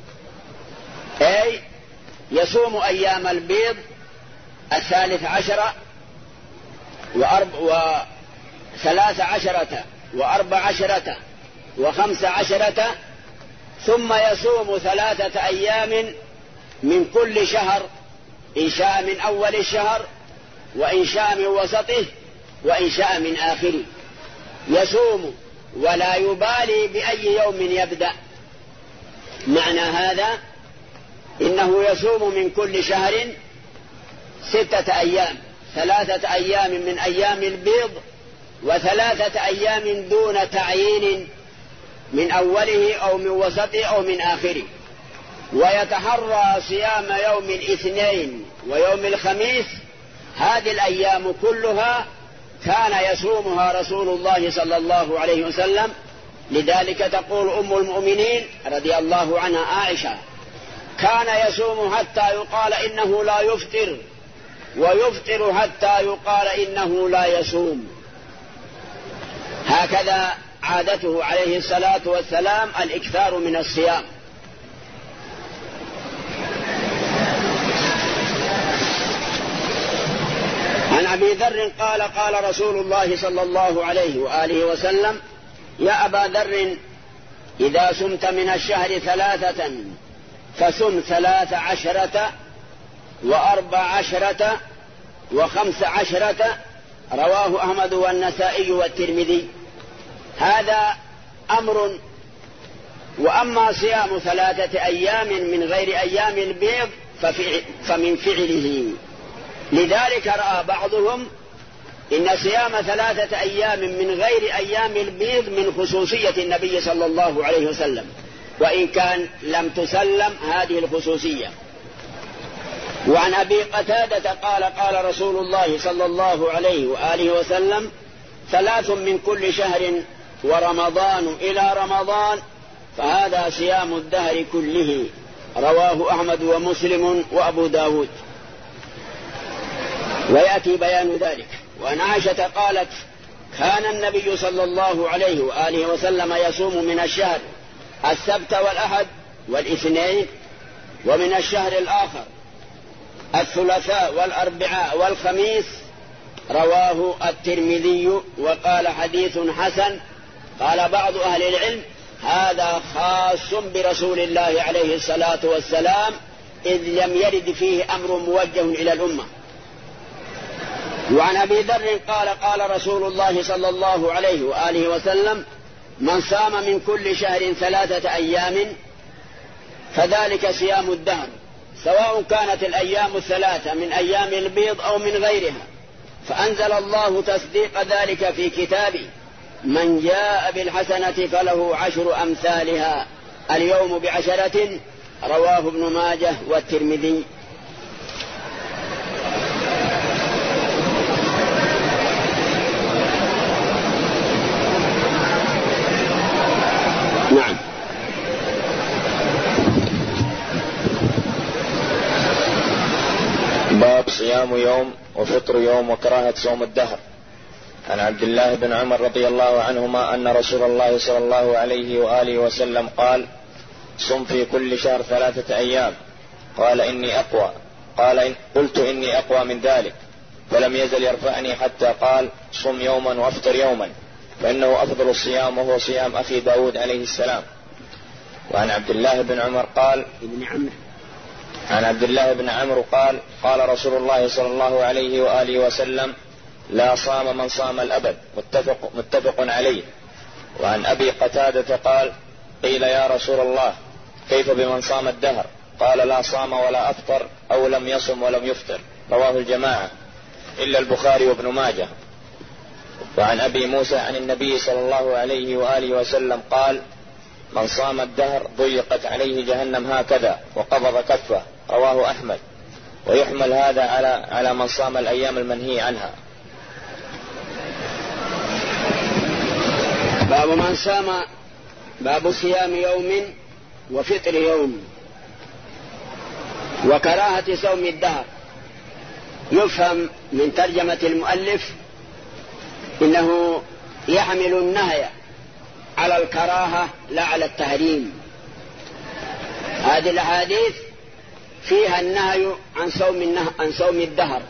أي يصوم أيام البيض الثالث عشر وأرب وثلاث عشرة وأربع عشرة وخمس عشرة، ثم يصوم ثلاثة أيام من كل شهر، إن شاء من أول الشهر وإن شاء من وسطه وإن شاء من آخره. يصوم ولا يبالي بأي يوم يبدأ. معنى هذا إنه يصوم من كل شهر ستة أيام، ثلاثة أيام من أيام البيض وثلاثة أيام دون تعيين من أوله أو من وسطه أو من آخره، ويتحرى صيام يوم الاثنين ويوم الخميس. هذه الأيام كلها كان يصومها رسول الله صلى الله عليه وسلم، لذلك تقول أم المؤمنين رضي الله عنها عائشة: كان يصوم حتى يقال إنه لا يفطر، ويفطر حتى يقال إنه لا يصوم. هكذا عادته عليه الصلاة والسلام الإكثار من الصيام. عن أبي ذر قال: قال رسول الله صلى الله عليه وآله وسلم: يا أبا ذر، إذا سمت من الشهر ثلاثة فسم ثلاث عشرة وأربع عشرة وخمس عشرة. رواه أحمد والنسائي والترمذي. هذا أمر. وأما صيام ثلاثة أيام من غير أيام البيض فمن فعله. لذلك رأى بعضهم إن صيام ثلاثة أيام من غير أيام البيض من خصوصية النبي صلى الله عليه وسلم، وإن كان لم تسلم هذه الخصوصية. وعن أبي قتادة قال: قال رسول الله صلى الله عليه وآله وسلم: ثلاث من كل شهر ورمضان إلى رمضان فهذا صيام الدهر كله. رواه أحمد ومسلم وأبو داود. ويأتي بيان ذلك. وعن عائشة قالت: كان النبي صلى الله عليه وآله وسلم يصوم من الشهر السبت والأحد والاثنين، ومن الشهر الآخر الثلاثاء والأربعاء والخميس. رواه الترمذي وقال: حديث حسن. قال بعض أهل العلم: هذا خاص برسول الله عليه الصلاة والسلام، إذ لم يرد فيه أمر موجه إلى الأمة. وعن أبي ذر قال: قال رسول الله صلى الله عليه وآله وسلم: من صام من كل شهر ثلاثة أيام فذلك صيام الدهر، سواء كانت الأيام الثلاثة من أيام البيض أو من غيرها. فأنزل الله تصديق ذلك في كتابه: من جاء بالحسنة فله عشر أمثالها، اليوم بعشرة. رواه ابن ماجه والترمذي. نعم. باب صيام يوم وفطر يوم وكراهة صوم الدهر. عن عبد الله بن عمر رضي الله عنهما أن رسول الله صلى الله عليه وآله وسلم قال: صم في كل شهر ثلاثة أيام. قال: إني أقوى. قال: إن قلت إني أقوى من ذلك، فلم يزل يرفعني حتى قال: صم يوما وافطر يوما، فإنه أفضل الصيام وهو صيام أخي داود عليه السلام. وعن عبد الله بن عمر قال: ابن عمرو عن عبد الله بن عمرو قال: قال رسول الله صلى الله عليه وآله وسلم: لا صام من صام الأبد، متفق, متفق عليه. وعن أبي قتادة قال: قيل يا رسول الله كيف بمن صام الدهر؟ قال: لا صام ولا أفطر، أو لم يصم ولم يفطر. رواه الجماعة. إلا البخاري وابن ماجه. وعن أبي موسى عن النبي صلى الله عليه وآله وسلم قال: من صام الدهر ضيقت عليه جهنم هكذا وقبض كفه. رواه أحمد. ويحمل هذا على على من صام الأيام المنهي عنها. باب من صام باب صيام يوم وفطر يوم وكراهة صوم الدهر. يفهم من ترجمة المؤلف إنه يحمل النهي على الكراهة لا على التحريم. هذه الأحاديث فيها النهي عن صوم النهي عن صوم الدهر،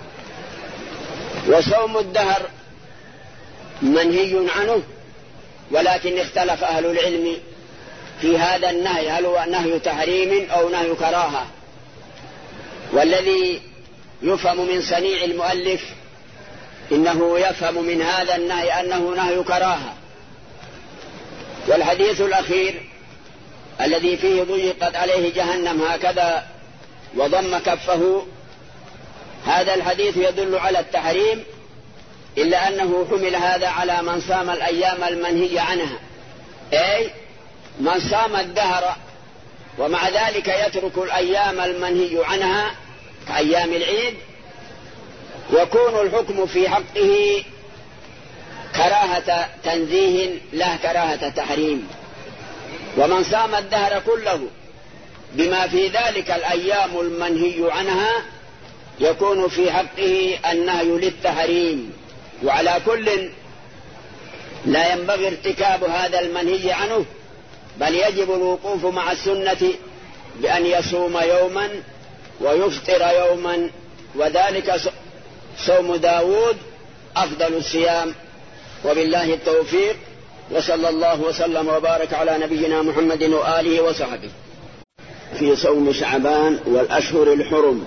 وصوم الدهر منهي عنه، ولكن اختلف أهل العلم في هذا النهي، هل هو نهي تحريم أو نهي كراهة. والذي يفهم من صنيع المؤلف إنه يفهم من هذا النهي أنه نهي كراهة. والحديث الأخير الذي فيه ضيقت عليه جهنم هكذا وضم كفه، هذا الحديث يدل على التحريم، إلا أنه حمل هذا على من صام الأيام المنهي عنها، أي من صام الدهر ومع ذلك يترك الأيام المنهي عنها كأيام العيد، يكون الحكم في حقه كراهة تنزيه لا كراهة تحريم. ومن صام الدهر كله بما في ذلك الأيام المنهي عنها يكون في حقه النهي للتحريم. وعلى كل لا ينبغي ارتكاب هذا المنهي عنه، بل يجب الوقوف مع السنة بأن يصوم يوما ويفطر يوما، وذلك صوم داود أفضل الصيام. وبالله التوفيق، وصلى الله وسلم وبارك على نبينا محمد وآله وصحبه. في صوم شعبان والأشهر الحرم.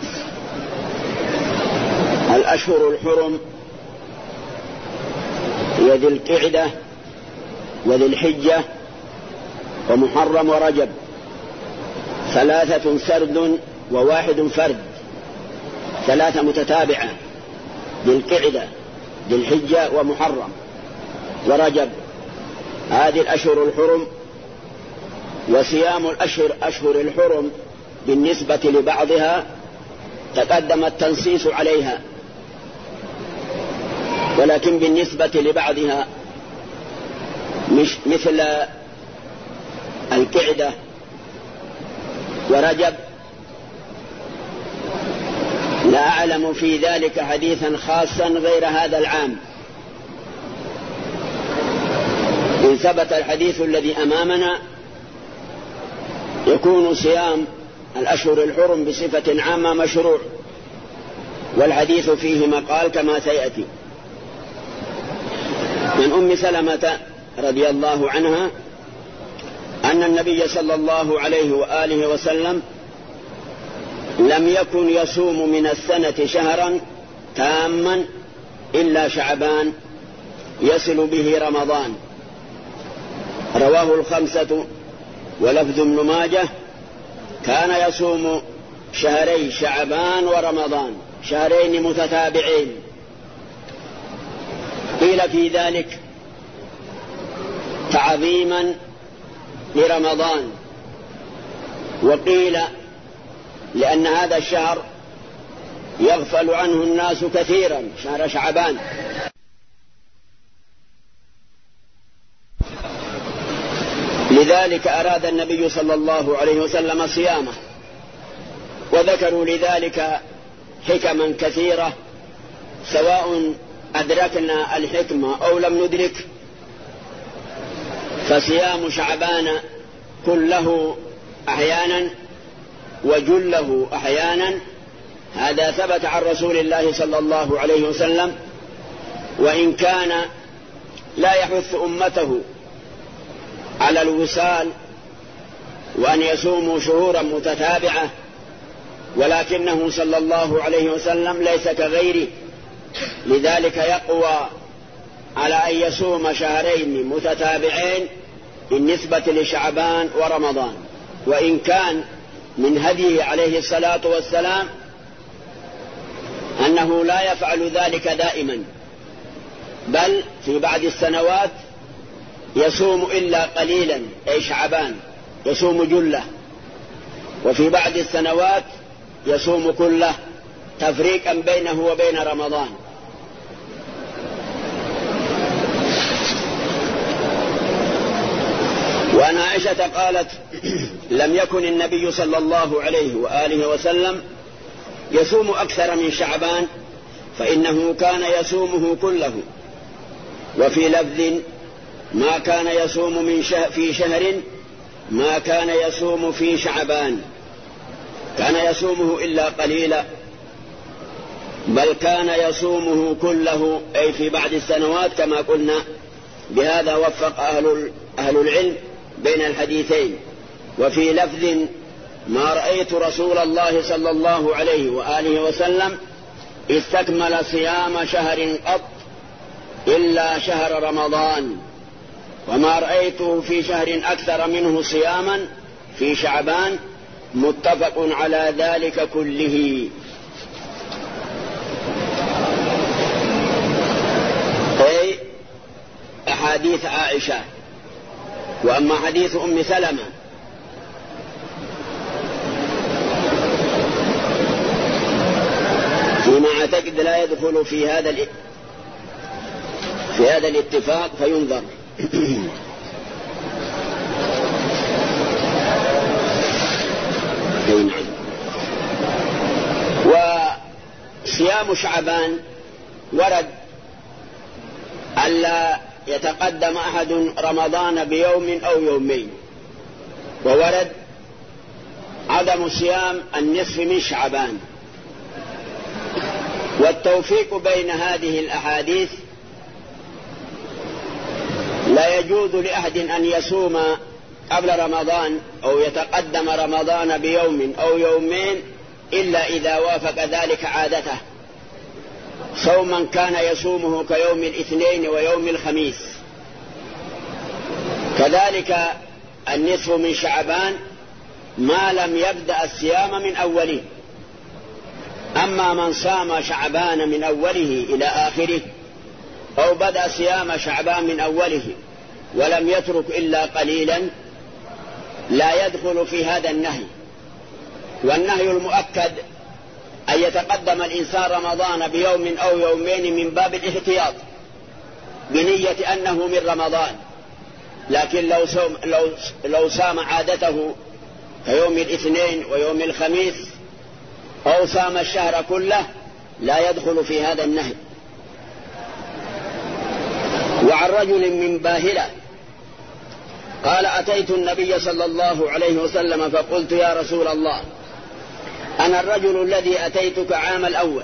الأشهر الحرم هي ذي القعدة وذي الحجة ومحرم ورجب، ثلاثة سرد وواحد فرد، ثلاثة متتابعة: ذي القعدة ذي الحجة ومحرم ورجب. هذه الأشهر الحرم. وصيام الأشهر أشهر الحرم بالنسبة لبعضها تقدم التنصيص عليها، ولكن بالنسبة لبعضها مش مثل القعدة ورجب لا أعلم في ذلك حديثا خاصا غير هذا العام. إن ثبت الحديث الذي أمامنا يكون صيام الأشهر الحرم بصفة عامة مشروع، والحديث فيه مقال كما سيأتي. من أم سلمة رضي الله عنها أن النبي صلى الله عليه وآله وسلم لم يكن يصوم من السنة شهرا تاما إلا شعبان يصل به رمضان. رواه الخمسة ولفظ ابن ماجه: كان يصوم شهري شعبان ورمضان، شهرين متتابعين. قيل في ذلك تعظيما لرمضان، وقيل لأن هذا الشهر يغفل عنه الناس كثيرا، شهر شعبان. لذلك أراد النبي صلى الله عليه وسلم صيامه، وذكروا لذلك حكما كثيرة، سواء أدركنا الحكمة أو لم ندرك. فصيام شعبان كله أحيانا وجله أحيانا، هذا ثبت عن رسول الله صلى الله عليه وسلم، وإن كان لا يحث أمته على الوصال وأن يصوموا شهورا متتابعة، ولكنه صلى الله عليه وسلم ليس كغيره، لذلك يقوى على أن يصوم شهرين متتابعين بالنسبة لشعبان ورمضان. وإن كان من هديه عليه الصلاة والسلام أنه لا يفعل ذلك دائما، بل في بعض السنوات يصوم إلا قليلا أي شعبان يصوم جله، وفي بعض السنوات يصوم كله تفريقا بينه وبين رمضان. وعن عائشة قالت: لم يكن النبي صلى الله عليه وآله وسلم يصوم أكثر من شعبان، فإنه كان يصومه كله. وفي لفظ: ما كان يصوم من شه في شهر ما كان يصوم في شعبان، كان يصومه إلا قليلا، بل كان يصومه كله أي في بعض السنوات كما قلنا. بهذا وفق أهل, أهل العلم بين الحديثين. وفي لفظ: ما رأيت رسول الله صلى الله عليه وآله وسلم استكمل صيام شهر قط إلا شهر رمضان، وما رأيته في شهر أكثر منه صياما في شعبان، متفق على ذلك كله. أي أحاديث عائشة. وأما حديث أم سلمة فيما أعتقد لا يدخل في هذا في هذا الاتفاق فينظر. وصيام شعبان ورد ألا يتقدم أحد رمضان بيوم أو يومين، وورد عدم صيام النصف من شعبان. والتوفيق بين هذه الأحاديث لا يجوز لأحد أن يصوم قبل رمضان أو يتقدم رمضان بيوم أو يومين إلا إذا وافق ذلك عادته، صوما كان يصومه كيوم الاثنين ويوم الخميس. كذلك النصف من شعبان ما لم يبدأ الصيام من أوله. أما من صام شعبان من أوله إلى آخره أو بدأ صيام شعبان من أوله ولم يترك إلا قليلا لا يدخل في هذا النهي. والنهي المؤكد أن يتقدم الإنسان رمضان بيوم أو يومين من باب الاحتياط بنية أنه من رمضان، لكن لو صام, لو, لو صام عادته كيوم الاثنين ويوم الخميس أو صام الشهر كله لا يدخل في هذا النهي. وعن رجل من باهلة قال: أتيت النبي صلى الله عليه وسلم فقلت: يا رسول الله، أنا الرجل الذي أتيتك عام الأول.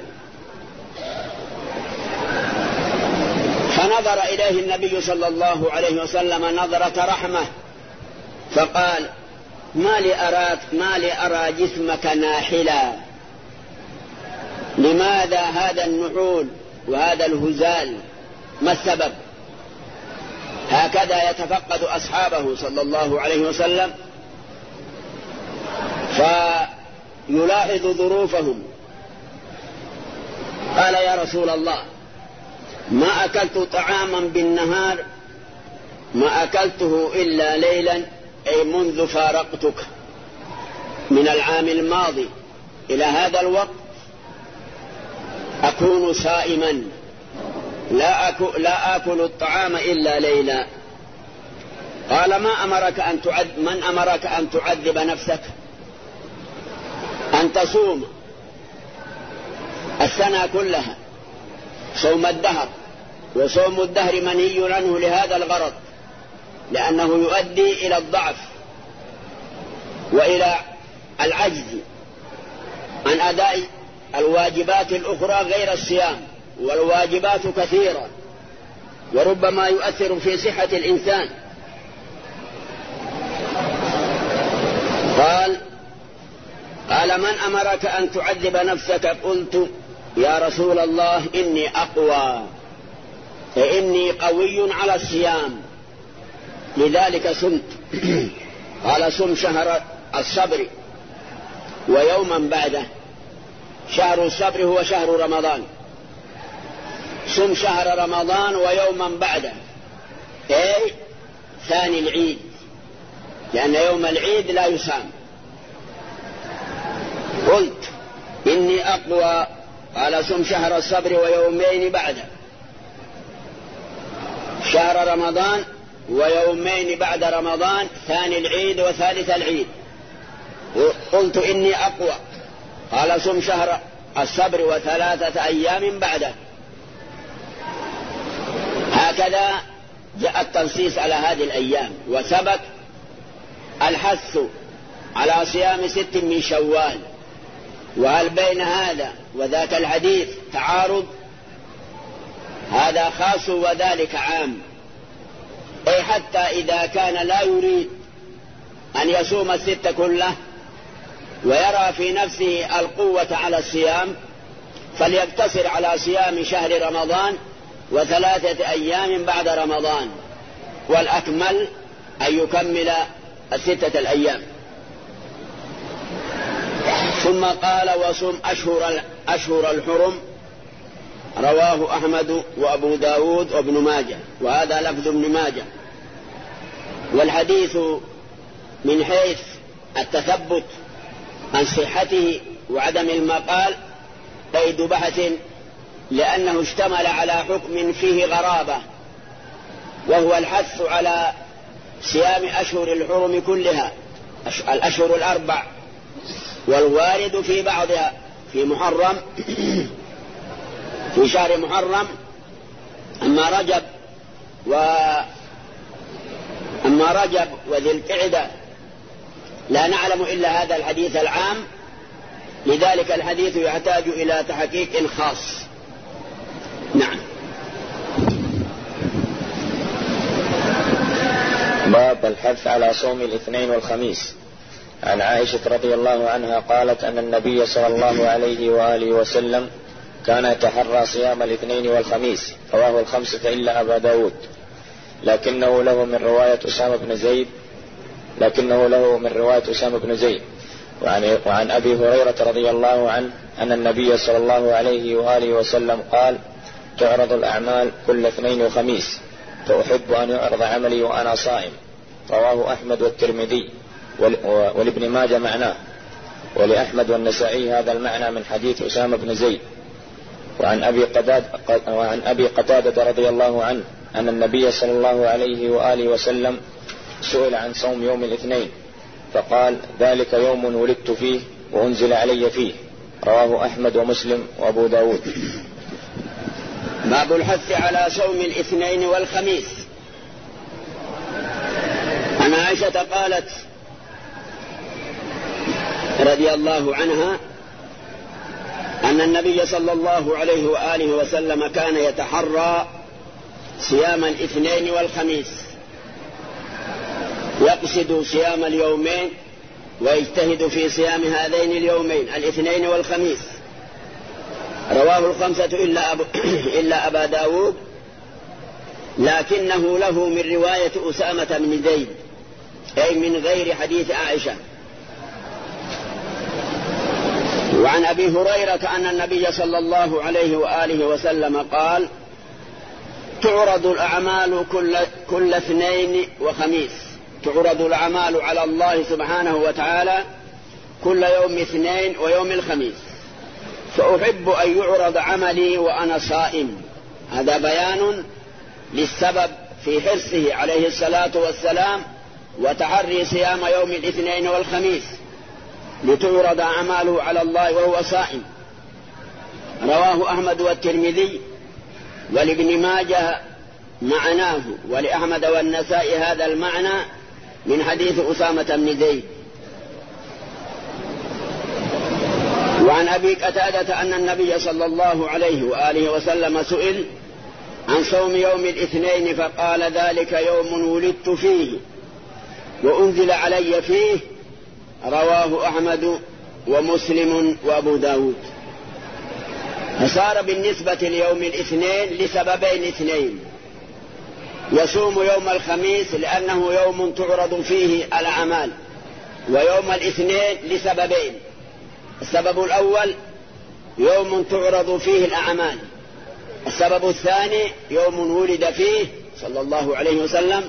فنظر إليه النبي صلى الله عليه وسلم نظرة رحمة فقال: ما لي أراك ما لي أرى جسمك ناحلا، لماذا هذا النحول وهذا الهزال؟ ما السبب؟ هكذا يتفقد أصحابه صلى الله عليه وسلم فيلاحظ ظروفهم. قال: يا رسول الله، ما أكلت طعاما بالنهار ما أكلته إلا ليلا، أي منذ فارقتك من العام الماضي إلى هذا الوقت أكون صائما، لا أكل, لا أكل الطعام إلا ليلا. قال: ما أمرك أن تعد من أمرك أن تعذب نفسك أن تصوم السنة كلها صوم الدهر؟ وصوم الدهر منهي عنه لهذا الغرض، لأنه يؤدي إلى الضعف وإلى العجز عن أداء الواجبات الأخرى غير الصيام، والواجبات كثيرة وربما يؤثر في صحة الإنسان. قال قال من أمرك أن تعذب نفسك؟ قلت: يا رسول الله، إني أقوى فإني قوي على الصيام، لذلك صمت. قال: صم شهر الصبر ويوما بعده. شهر الصبر هو شهر رمضان. صم شهر رمضان ويوما بعده، أي ثاني العيد، لأن يوم العيد لا يصام. قلت إني أقوى، قال صم شهر الصبر ويومين بعده، شهر رمضان ويومين بعد رمضان، ثاني العيد وثالث العيد. قلت إني أقوى، قال صم شهر الصبر وثلاثة أيام بعده. هكذا جاء التنصيص على هذه الأيام، وسبق الحث على صيام ست من شوال. وهل بين هذا وذاك الحديث تعارض؟ هذا خاص وذلك عام، أي حتى إذا كان لا يريد أن يصوم الست كله ويرى في نفسه القوة على الصيام، فليقتصر على صيام شهر رمضان وثلاثة أيام بعد رمضان، والأكمل أن يكمل الستة الأيام. ثم قال وصم أشهر, أشهر الحرم، رواه أحمد وأبو داود وابن ماجه، وهذا لفظ ابن ماجه. والحديث من حيث التثبت عن صحته وعدم المقال قيد بحث، لأنه اشتمل على حكم فيه غرابة، وهو الحث على صيام أشهر الحرم كلها، الأشهر الأربع، والوارد في بعضها في محرم في شهر محرم. أما رجب و أما رجب وذي القعدة لا نعلم إلا هذا الحديث العام، لذلك الحديث يحتاج إلى تحقيق خاص. نعم. باب الحث على صوم الاثنين والخميس. عن عائشة رضي الله عنها قالت أن النبي صلى الله عليه وآله وسلم كان يتحرى صيام الاثنين والخميس، رواه الخمسة إلا أبا داود، لكنه له من رواية أسامة بن زيد لكنه له من رواية أسامة بن زيد وعن, وعن أبي هريرة رضي الله عنه أن النبي صلى الله عليه وآله وسلم قال: تعرض الأعمال كل اثنين وخميس، فأحب أن يعرض عملي وأنا صائم، رواه أحمد والترمذي ولابن ماجه معناه، ولأحمد والنسائي هذا المعنى من حديث أسامة بن زيد. وعن أبي قتادة وعن أبي قتادة رضي الله عنه أن النبي صلى الله عليه وآله وسلم سئل عن صوم يوم الاثنين فقال: ذلك يوم ولدت فيه وأنزل علي فيه، رواه أحمد ومسلم وأبو داود. باب الحث على صوم الاثنين والخميس. عن عائشة قالت رضي الله عنها أن النبي صلى الله عليه وآله وسلم كان يتحرى صيام الاثنين والخميس، يقصد صيام اليومين ويجتهد في صيام هذين اليومين الاثنين والخميس. رواه الخمسة إلا, أب... إلا أبا داود، لكنه له من رواية أسامة بن زيد، أي من غير حديث عائشة. وعن أبي هريرة أن النبي صلى الله عليه وآله وسلم قال: تعرض الأعمال كل, كل اثنين وخميس، تعرض الأعمال على الله سبحانه وتعالى كل يوم اثنين ويوم الخميس، فأحب أن يعرض عملي وأنا صائم. هذا بيان للسبب في حرصه عليه الصلاة والسلام وتحري صيام يوم الاثنين والخميس، لتعرض أعماله على الله وهو صائم. رواه أحمد والترمذي ولابن ماجه معناه، ولأحمد والنسائي هذا المعنى من حديث أسامة بن زيد. وعن أبي قتادة أن النبي صلى الله عليه وآله وسلم سئل عن صوم يوم الاثنين فقال: ذلك يوم ولدت فيه وأنزل علي فيه، رواه أحمد ومسلم وأبو داود. فصار بالنسبة ليوم الاثنين لسببين اثنين: يصوم يوم الخميس لأنه يوم تعرض فيه الأعمال، ويوم الاثنين لسببين: السبب الأول يوم تعرض فيه الأعمال. السبب الثاني يوم ولد فيه صلى الله عليه وسلم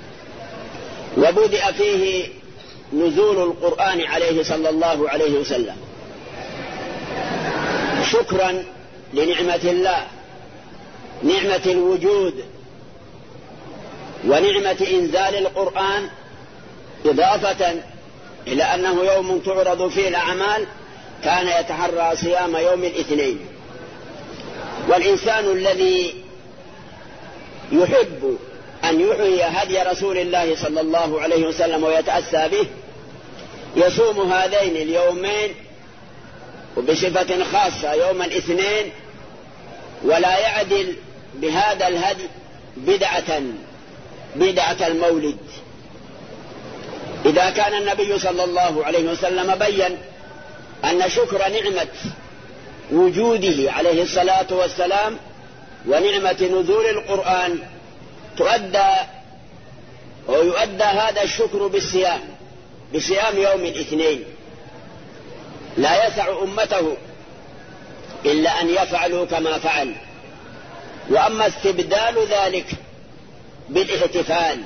وبدأ فيه نزول القرآن عليه صلى الله عليه وسلم، شكرا لنعمة الله، نعمة الوجود ونعمة إنزال القرآن، إضافة إلى أنه يوم تعرض فيه الأعمال. كان يتحرى صيام يوم الاثنين. والإنسان الذي يحب أن يحيي هدي رسول الله صلى الله عليه وسلم ويتأسى به يصوم هذين اليومين، وبصفة خاصة يوم الاثنين، ولا يعدل بهذا الهدي بدعة بدعة المولد. إذا كان النبي صلى الله عليه وسلم بيّن أن شكر نعمة وجوده عليه الصلاة والسلام ونعمة نزول القرآن تؤدى ويؤدى هذا الشكر بالصيام، بصيام يوم الاثنين. لا يسع أمته إلا أن يفعلوا كما فعل. وأما استبدال ذلك بالاحتفال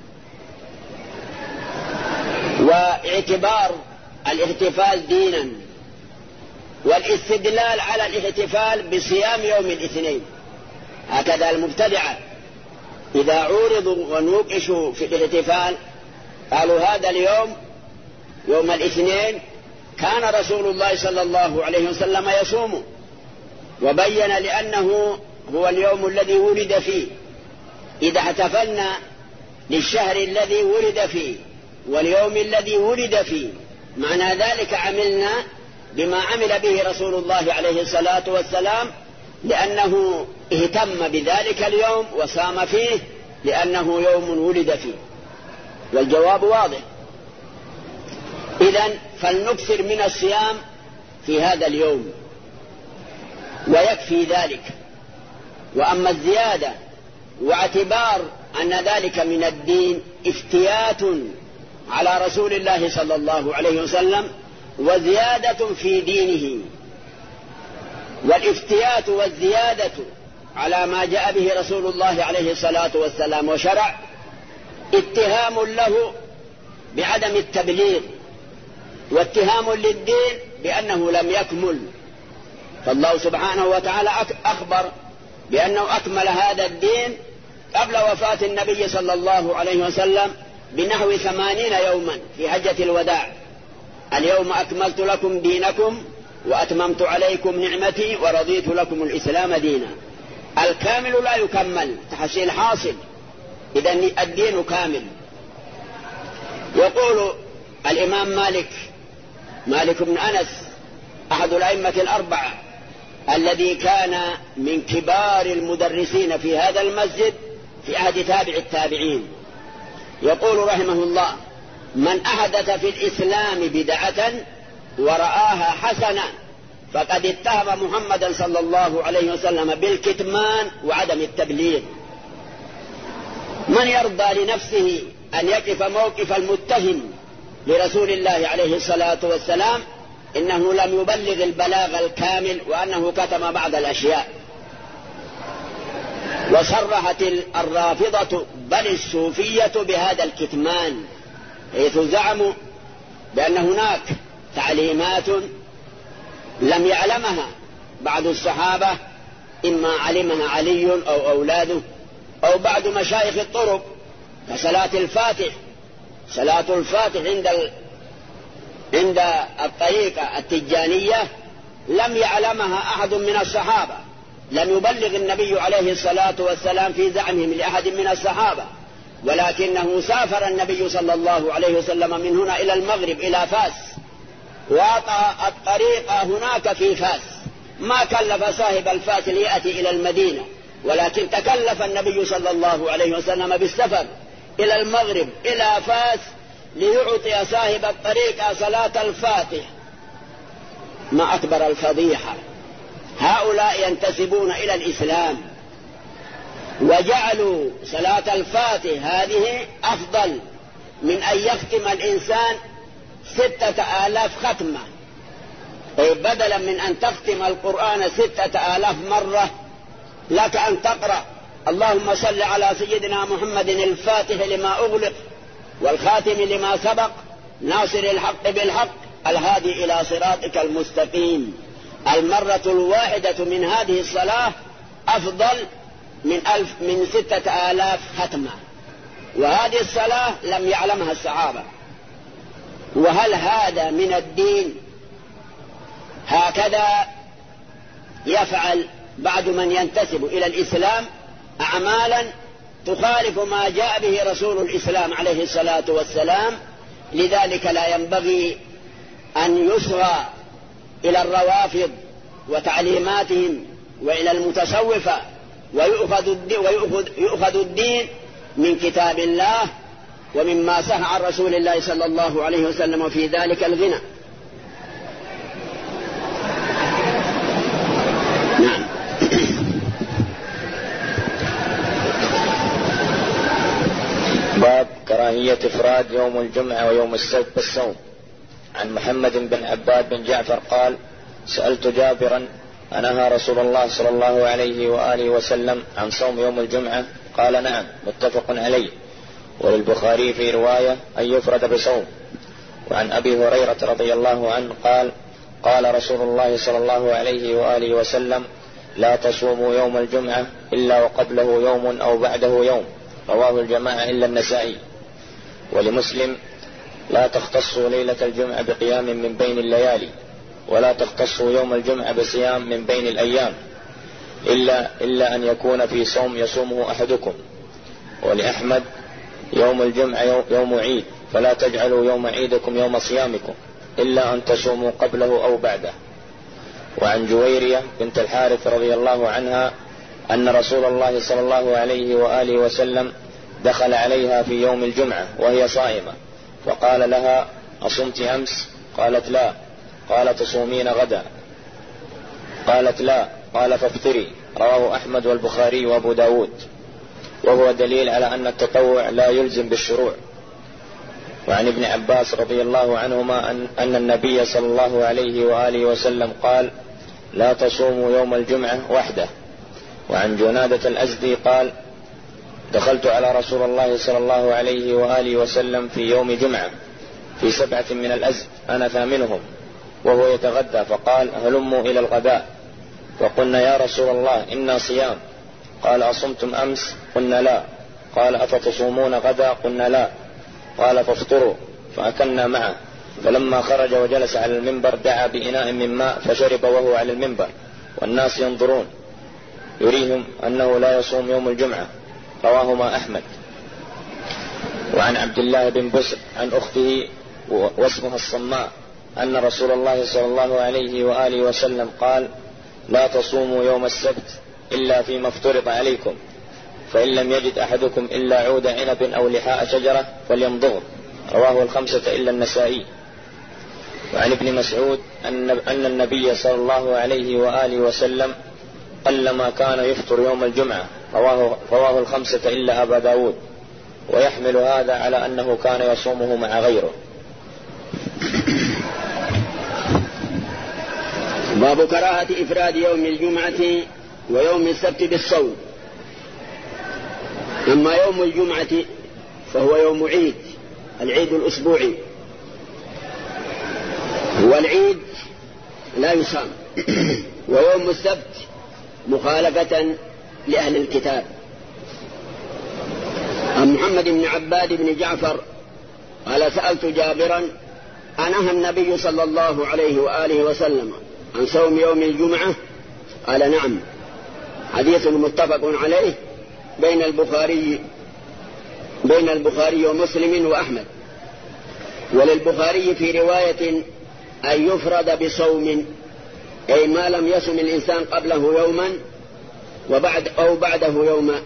واعتبار الاحتفال دينا والاستدلال على الاحتفال بصيام يوم الاثنين، هكذا المبتدعة إذا عورضوا ونوقشوا في الاحتفال قالوا هذا اليوم يوم الاثنين كان رسول الله صلى الله عليه وسلم يصوم، وبين لأنه هو اليوم الذي ولد فيه. إذا احتفلنا للشهر الذي ولد فيه واليوم الذي ولد فيه، معنى ذلك عملنا بما عمل به رسول الله عليه الصلاة والسلام، لأنه اهتم بذلك اليوم وصام فيه لأنه يوم ولد فيه. والجواب واضح. إذن فلنكثر من الصيام في هذا اليوم ويكفي ذلك. وأما الزيادة واعتبار أن ذلك من الدين افتيات على رسول الله صلى الله عليه وسلم وزيادة في دينه، والافتيات والزيادة على ما جاء به رسول الله عليه الصلاة والسلام وشرع اتهام له بعدم التبليغ واتهام للدين بأنه لم يكمل. فالله سبحانه وتعالى أخبر بأنه أكمل هذا الدين قبل وفاة النبي صلى الله عليه وسلم بنحو ثمانين يوما في حجة الوداع: اليوم أكملت لكم دينكم وأتممت عليكم نعمتي ورضيت لكم الإسلام دينا. الكامل لا يكمل، تحصيل حاصل، إذن الدين كامل. يقول الإمام مالك مالك بن أنس أحد الأئمة الأربعة الذي كان من كبار المدرسين في هذا المسجد في عهد تابع التابعين، يقول رحمه الله: من أحدث في الإسلام بدعة ورآها حسنة فقد اتهم محمدا صلى الله عليه وسلم بالكتمان وعدم التبليغ. من يرضى لنفسه أن يقف موقف المتهم لرسول الله عليه الصلاة والسلام إنه لم يبلغ البلاغ الكامل وأنه كتم بعض الأشياء؟ وصرحت الرافضة بل الصوفية بهذا الكتمان، حيث زعموا بأن هناك تعليمات لم يعلمها بعض الصحابة، إما علمها علي أو أولاده أو بعض مشايخ الطرق، كصلاة الفاتح. صلاة الفاتح عند ال... عند الطريقة التجانية لم يعلمها أحد من الصحابة، لم يبلغ النبي عليه الصلاة والسلام في زعمهم لأحد من الصحابة، ولكنه سافر النبي صلى الله عليه وسلم من هنا إلى المغرب إلى فاس، وأعطى الطريقة هناك في فاس. ما كلف صاحب الفاس ليأتي إلى المدينة، ولكن تكلف النبي صلى الله عليه وسلم بالسفر إلى المغرب إلى فاس ليعطي صاحب الطريقة صلاة الفاتح. ما أكبر الفضيحة! هؤلاء ينتسبون إلى الإسلام وجعلوا صلاة الفاتح هذه أفضل من أن يختم الإنسان ستة آلاف ختمة. أي بدلا من أن تختم القرآن ستة آلاف مرة لك أن تقرأ اللهم صل على سيدنا محمد الفاتح لما أغلق والخاتم لما سبق ناصر الحق بالحق الهادي إلى صراطك المستقيم. المرة الواحدة من هذه الصلاة أفضل من ألف من ستة آلاف ختمة، وهذه الصلاة لم يعلمها الصحابة. وهل هذا من الدين؟ هكذا يفعل بعض من ينتسب إلى الإسلام أعمالا تخالف ما جاء به رسول الإسلام عليه الصلاة والسلام. لذلك لا ينبغي أن يصغى إلى الروافض وتعليماتهم وإلى المتصوفة، ويؤخذ الدين, ويؤخذ يؤخذ الدين من كتاب الله ومما صح عن رسول الله صلى الله عليه وسلم، وفي ذلك الغنى. نعم. باب كراهية إفراد يوم الجمعة ويوم السبت بالصوم. عن محمد بن عباد بن جعفر قال: سألت جابرا: أنهى رسول الله صلى الله عليه وآله وسلم عن صوم يوم الجمعة؟ قال: نعم، متفق عليه. وللبخاري في رواية أن يفرد بصوم. وعن أبي هريرة رضي الله عنه قال: قال رسول الله صلى الله عليه وآله وسلم: لا تصوموا يوم الجمعة إلا وقبله يوم أو بعده يوم. رواه الجماعة إلا النسائي. ولمسلم: لا تختصوا ليلة الجمعة بقيام من بين الليالي، ولا تختصوا يوم الجمعة بصيام من بين الأيام، إلا, إلا أن يكون في صوم يصومه أحدكم. ولأحمد: يوم الجمعة يوم عيد، فلا تجعلوا يوم عيدكم يوم صيامكم، إلا أن تصوموا قبله أو بعده. وعن جويرية بنت الحارث رضي الله عنها أن رسول الله صلى الله عليه وآله وسلم دخل عليها في يوم الجمعة وهي صائمة، فقال لها: أصمت أمس؟ قالت: لا. قال: تصومين غدا؟ قالت: لا. قال: فافطري. رواه أحمد والبخاري وأبو داود، وهو دليل على أن التطوع لا يلزم بالشروع. وعن ابن عباس رضي الله عنهما أن, أن النبي صلى الله عليه وآله وسلم قال: لا تصوموا يوم الجمعة وحده. وعن جنادة الأزدي قال: دخلت على رسول الله صلى الله عليه وآله وسلم في يوم جمعة في سبعة من الأزد أنا ثامنهم، وهو يتغدى، فقال: هلموا إلى الغداء. فقلنا: يا رسول الله إنا صيام. قال: أصمتم أمس؟ قلنا: لا. قال: أفتصومون غدا؟ قلنا: لا. قال: فافطروا. فأكلنا معه. فلما خرج وجلس على المنبر دعا بإناء من ماء فشرب وهو على المنبر والناس ينظرون، يريهم أنه لا يصوم يوم الجمعة. رواهما أحمد. وعن عبد الله بن بسر عن أخته واسمها الصماء أن رسول الله صلى الله عليه وآله وسلم قال: لا تصوموا يوم السبت إلا فيما افترض عليكم، فإن لم يجد أحدكم إلا عود عنب أو لحاء شجرة فليمضغ. رواه الخمسة إلا النسائي. وعن ابن مسعود أن النبي صلى الله عليه وآله وسلم قلما كان يفطر يوم الجمعة. رواه, رواه الخمسة إلا أبا داود، ويحمل هذا على أنه كان يصومه مع غيره. باب كراهة إفراد يوم الجمعة ويوم السبت بالصوم. أما يوم الجمعة فهو يوم عيد، العيد الأسبوعي، والعيد لا يصام. ويوم السبت مخالفة لأهل الكتاب. عن محمد بن عباد بن جعفر قال: سألت جابرا: أنهى النبي صلى الله عليه وآله وسلم عن صوم يوم الجمعة؟ قال: نعم. حديث متفق عليه بين البخاري بين البخاري ومسلم وأحمد. وللبخاري في رواية أن يفرد بصوم، أي ما لم يصم الإنسان قبله يوما وبعد أو بعده يوما.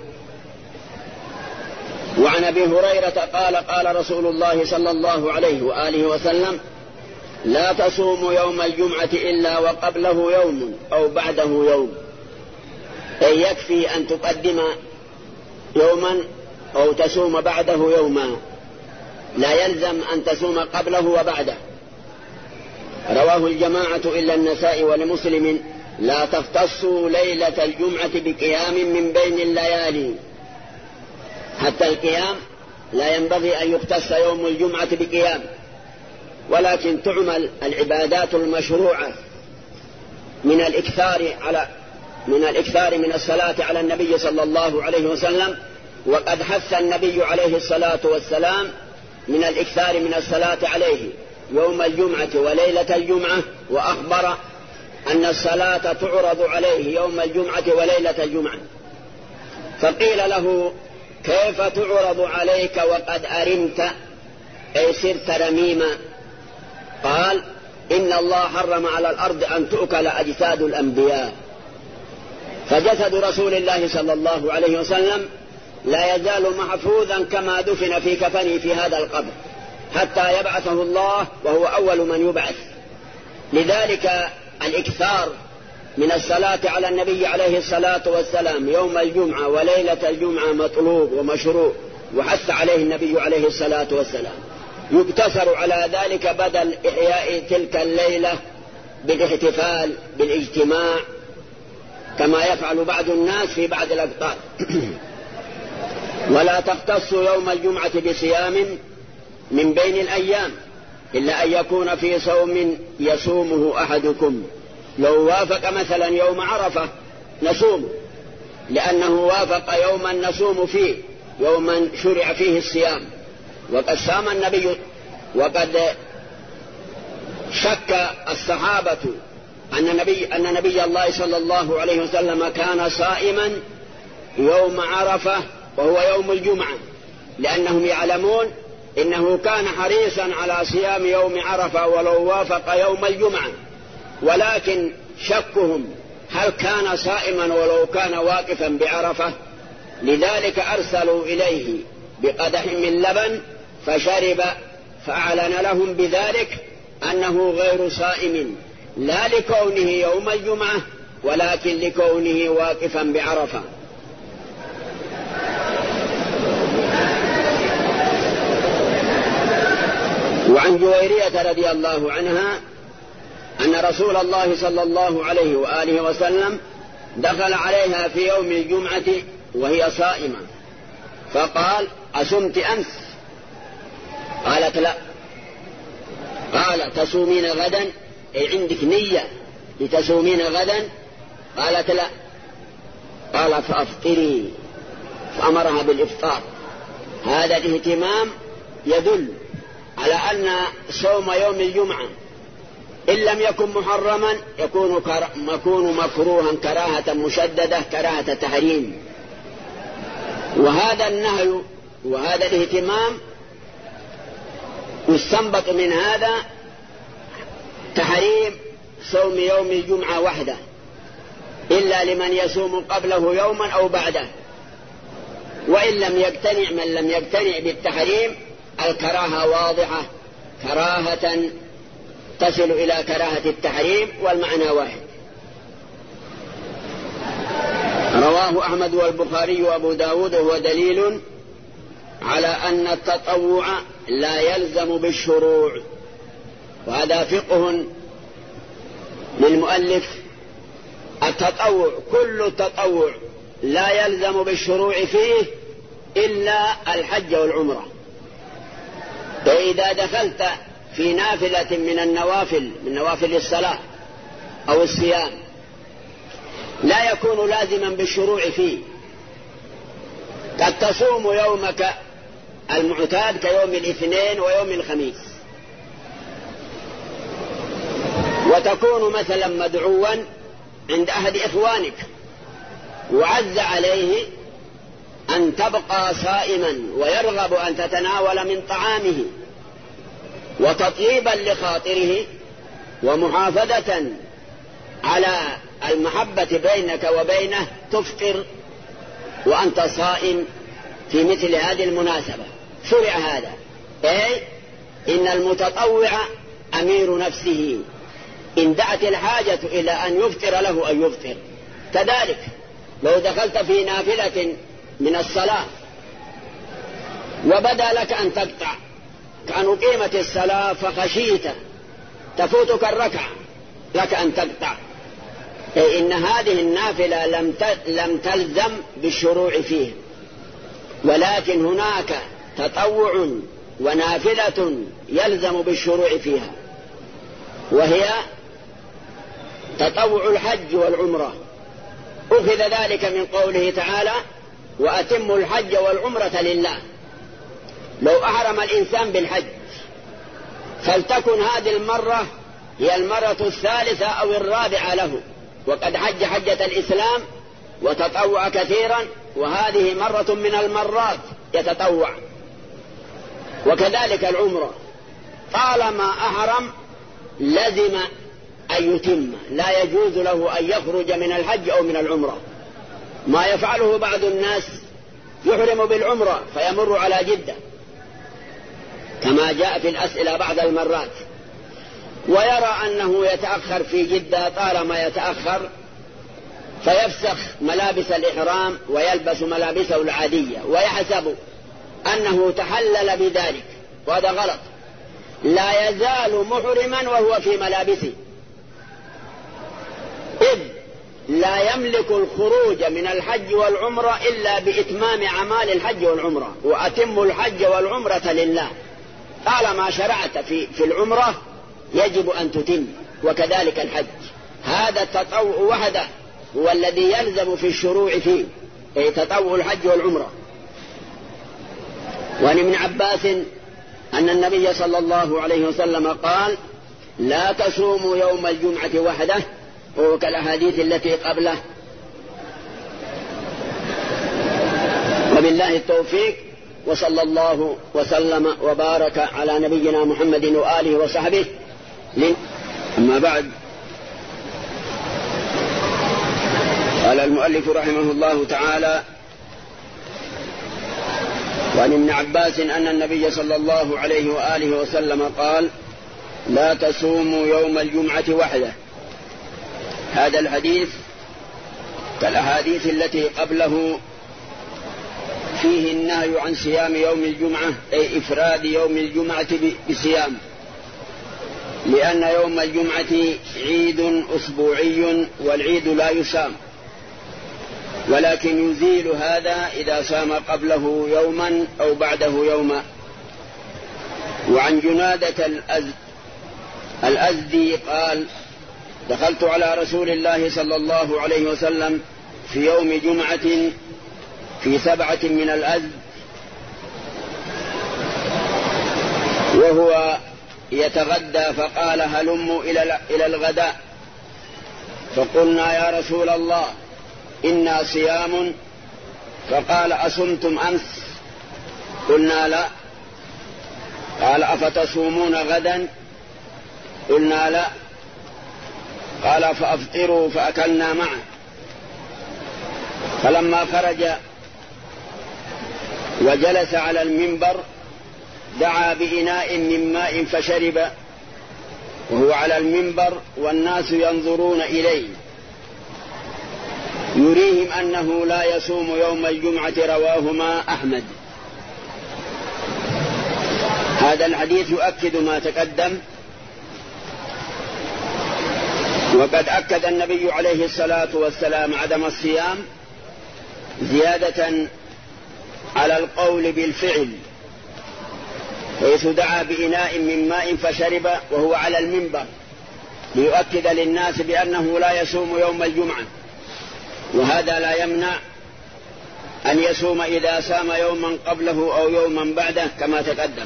وعن أبي هريرة قال: قال رسول الله صلى الله عليه وآله وسلم: لا تصوموا يوم الجمعة إلا وقبله يوم أو بعده يوم. أي يكفي أن تقدم يوما أو تصوم بعده يوما، لا يلزم أن تصوم قبله وبعده. رواه رواه الجماعة إلا النسائي ولمسلم: لا تختصوا ليلة الجمعة بقيام من بين الليالي. حتى القيام لا ينبغي أن يختص يوم الجمعة بقيام، ولكن تعمل العبادات المشروعة من الإكثار على من الإكثار من الصلاة على النبي صلى الله عليه وسلم. وقد حث النبي عليه الصلاة والسلام من الإكثار من الصلاة عليه يوم الجمعة وليلة الجمعة، وأخبر أن الصلاة تعرض عليه يوم الجمعة وليلة الجمعة. فقيل له: كيف تعرض عليك وقد أرمت، أي صرت رميما؟ قال: إن الله حرم على الأرض أن تؤكل أجساد الأنبياء. فجسد رسول الله صلى الله عليه وسلم لا يزال محفوظا كما دفن في كفنه في هذا القبر حتى يبعثه الله، وهو أول من يبعث. لذلك الإكثار من الصلاة على النبي عليه الصلاة والسلام يوم الجمعة وليلة الجمعة مطلوب ومشروع، وحث عليه النبي عليه الصلاة والسلام. يقتصر على ذلك بدل إحياء تلك الليلة بالاحتفال بالاجتماع كما يفعل بعض الناس في بعض الأقطار. ولا تختص يوم الجمعة بصيام من بين الأيام إلا أن يكون في صوم يصومه أحدكم. لو وافق مثلا يوم عرفة نصوم، لأنه وافق يوما نصوم فيه، يوما شرع فيه الصيام. وقد صام النبي، وقد شك الصحابة أن نبي, أن نبي الله صلى الله عليه وسلم كان صائما يوم عرفة وهو يوم الجمعة، لأنهم يعلمون إنه كان حريصا على صيام يوم عرفة ولو وافق يوم الجمعة، ولكن شكهم هل كان صائما ولو كان واقفا بعرفة. لذلك أرسلوا إليه بقدح من لبن فشرب، فأعلن لهم بذلك أنه غير صائم، لا لكونه يوم الجمعة ولكن لكونه واقفا بعرفة. وعن جويرية رضي الله عنها أن رسول الله صلى الله عليه وآله وسلم دخل عليها في يوم الجمعة وهي صائمة، فقال: أصمت أمس؟ قالت: لا. قال: تصومين غدا؟ أي عندك نية لتصومين غدا؟ قالت: لا. قال: فأفطري، فأمرها بالإفطار. هذا الاهتمام يدل على أن صوم يوم الجمعة إن لم يكن محرما يكون, كر... يكون مكروها كراهة مشددة، كراهة تحريم. وهذا النهي وهذا الاهتمام يستنبط من هذا تحريم صوم يوم الجمعة وحده، إلا لمن يصوم قبله يوما أو بعده. وإن لم يقتنع من لم يقتنع بالتحريم الكراهة واضحة، كراهة تصل إلى كراهة التحريم، والمعنى واحد. رواه أحمد والبخاري وأبو داود، وهو دليل على أن التطوع لا يلزم بالشروع. وهذا فقه للمؤلف. التطوع كل التطوع لا يلزم بالشروع فيه إلا الحج والعمرة. فإذا دخلت في نافلة من النوافل من نوافل الصلاة أو الصيام لا يكون لازما بالشروع فيه. قد تصوم يومك المعتاد كيوم الاثنين ويوم الخميس، وتكون مثلا مدعوا عند أحد إخوانك وعز عليه أن تبقى صائما ويرغب أن تتناول من طعامه، وتطيبا لخاطره ومحافظة على المحبة بينك وبينه تفطر وأنت صائم في مثل هذه المناسبة. شرع هذا، أي إن المتطوع أمير نفسه، إن دعت الحاجة إلى أن يفطر له أن يفطر. كذلك لو دخلت في نافلة من الصلاة وبدا لك أن تقطع، كأن أقيمت الصلاة فخشيت تفوتك الركعة لك أن تقطع، أي إن هذه النافلة لم لم تلزم بالشروع فيه، ولكن هناك تطوع ونافلة يلزم بالشروع فيها، وهي تطوع الحج والعمرة. أخذ ذلك من قوله تعالى: وأتموا الحج والعمرة لله. لو أحرم الإنسان بالحج فلتكن هذه المرة هي المرة الثالثة أو الرابعة له، وقد حج حجة الإسلام وتطوع كثيرا، وهذه مرة من المرات يتطوع. وكذلك العمرة طالما أحرم لزم أن يتم، لا يجوز له أن يخرج من الحج أو من العمرة. ما يفعله بعض الناس يحرم بالعمرة فيمر على جدة كما جاء في الأسئلة بعض المرات، ويرى أنه يتأخر في جدة طالما يتأخر فيفسخ ملابس الإحرام ويلبس ملابسه العادية ويحسب أنه تحلل بذلك، وهذا غلط. لا يزال محرما وهو في ملابسه، إذ لا يملك الخروج من الحج والعمرة إلا بإتمام أعمال الحج والعمرة. وأتم الحج والعمرة لله، طالما شرعت في, في العمرة يجب أن تتم، وكذلك الحج. هذا التطوع وحده هو الذي يلزم في الشروع فيه، أي تطوع الحج والعمرة. وعن ابن عباس أن النبي صلى الله عليه وسلم قال: لا تصوموا يوم الجمعة وحده، وكالأحاديث التي قبله. وبالله التوفيق، وصلى الله وسلم وبارك على نبينا محمد وآله وصحبه. أما بعد، قال المؤلف رحمه الله تعالى: وعن ابن عباس أن النبي صلى الله عليه وآله وسلم قال: لا تصوموا يوم الجمعة وحده. هذا الحديث كالأحاديث التي قبله فيه النهي عن صيام يوم الجمعة، أي إفراد يوم الجمعة بصيام، لأن يوم الجمعة عيد أسبوعي والعيد لا يصام، ولكن يزيل هذا إذا صام قبله يوما أو بعده يوما. وعن جنادة الأزدي قال: دخلت على رسول الله صلى الله عليه وسلم في يوم جمعة في سبعة من الأزد وهو يتغدى، فقال: هلموا إلى الغداء. فقلنا: يا رسول الله إنا صيام. فقال: أصمتم أمس؟ قلنا: لا. قال: أفتصومون غدا؟ قلنا: لا. قال: فأفطروا. فأكلنا معه. فلما خرج وجلس على المنبر دعا بإناء من ماء فشرب، وهو على المنبر والناس ينظرون إليه، يريهم أنه لا يصوم يوم الجمعة. رواهما أحمد. هذا الحديث يؤكد ما تقدم، وقد أكد النبي عليه الصلاة والسلام عدم الصيام زيادة على القول بالفعل، حيث دعا بإناء من ماء فشرب وهو على المنبر، ليؤكد للناس بأنه لا يصوم يوم الجمعة. وهذا لا يمنع أن يصوم إذا صام يوما قبله أو يوما بعده كما تقدم.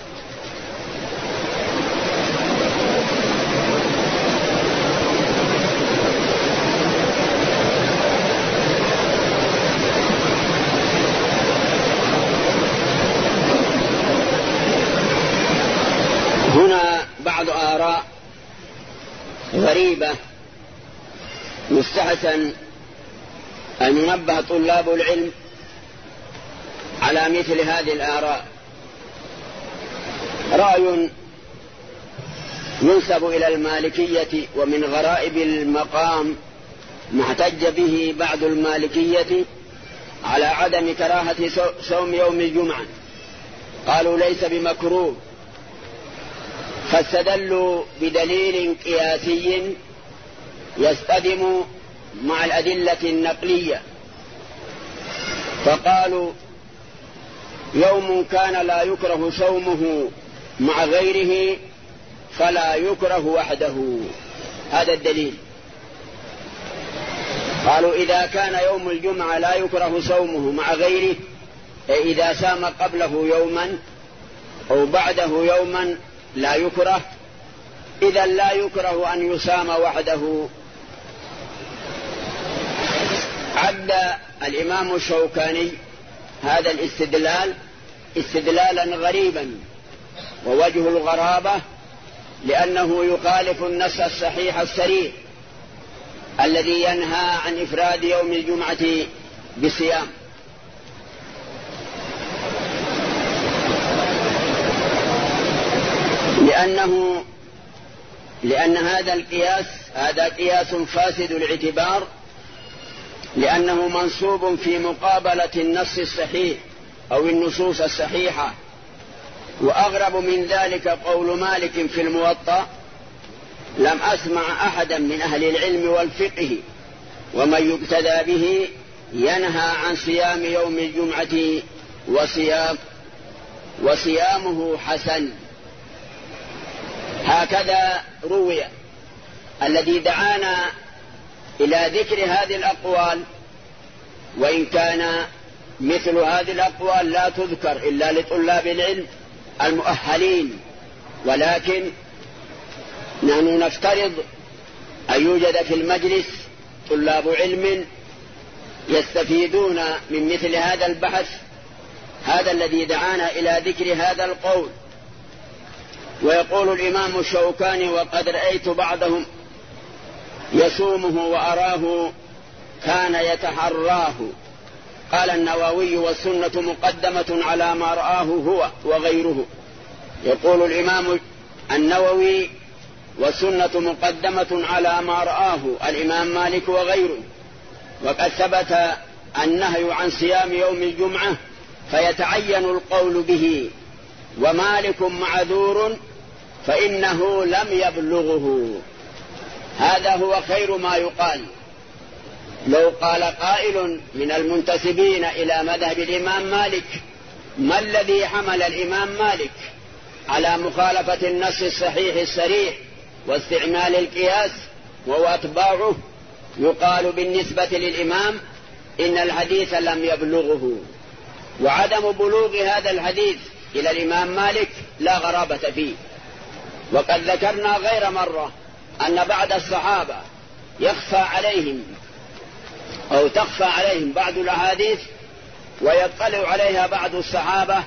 هنا بعض آراء غريبة يستحسن أن ينبه طلاب العلم على مثل هذه الآراء. رأي ينسب إلى المالكية، ومن غرائب المقام ما احتج به بعض المالكية على عدم كراهة صوم يوم الجمعة. قالوا: ليس بمكروه، فاستدلوا بدليل قياسي يصطدم مع الأدلة النقلية، فقالوا يوم كان لا يكره صومه مع غيره فلا يكره وحده. هذا الدليل. قالوا إذا كان يوم الجمعة لا يكره صومه مع غيره، إذا سام قبله يوما أو بعده يوما لا يكره، إذا لا يكره أن يسام وحده. عد الإمام الشوكاني هذا الاستدلال استدلالا غريبا، ووجه الغرابة لأنه يخالف النص الصحيح الصريح الذي ينهى عن إفراد يوم الجمعة بصيام. لأنه لأن هذا القياس هذا قياس فاسد الاعتبار، لأنه منصوب في مقابلة النص الصحيح أو النصوص الصحيحة. وأغرب من ذلك قول مالك في الموطأ: لم أسمع أحدا من أهل العلم والفقه ومن يقتدى به ينهى عن صيام يوم الجمعة وصيام وصيامه حسن. هكذا روي. الذي دعانا إلى ذكر هذه الأقوال، وإن كان مثل هذه الأقوال لا تذكر إلا لطلاب العلم المؤهلين، ولكن نحن نفترض أن يوجد في المجلس طلاب علم يستفيدون من مثل هذا البحث. هذا الذي دعانا إلى ذكر هذا القول. ويقول الإمام الشوكاني: وقد رأيت بعضهم يصومه وأراه كان يتحراه. قال النووي: والسنة مقدمة على ما رآه هو وغيره. يقول الإمام النووي: والسنة مقدمة على ما رآه الإمام مالك وغيره. وقد ثبت النهي عن صيام يوم الجمعة فيتعين القول به، ومالك معذور فإنه لم يبلغه. هذا هو خير ما يقال. لو قال قائل من المنتسبين إلى مذهب الإمام مالك: ما الذي حمل الإمام مالك على مخالفة النص الصحيح الصريح واستعمال القياس وهو أتباعه؟ يقال بالنسبة للإمام: إن الحديث لم يبلغه. وعدم بلوغ هذا الحديث إلى الإمام مالك لا غرابة فيه. وقد ذكرنا غير مرة أن بعض الصحابة يخفى عليهم أو تخفى عليهم بعض الأحاديث ويطلع عليها بعض الصحابة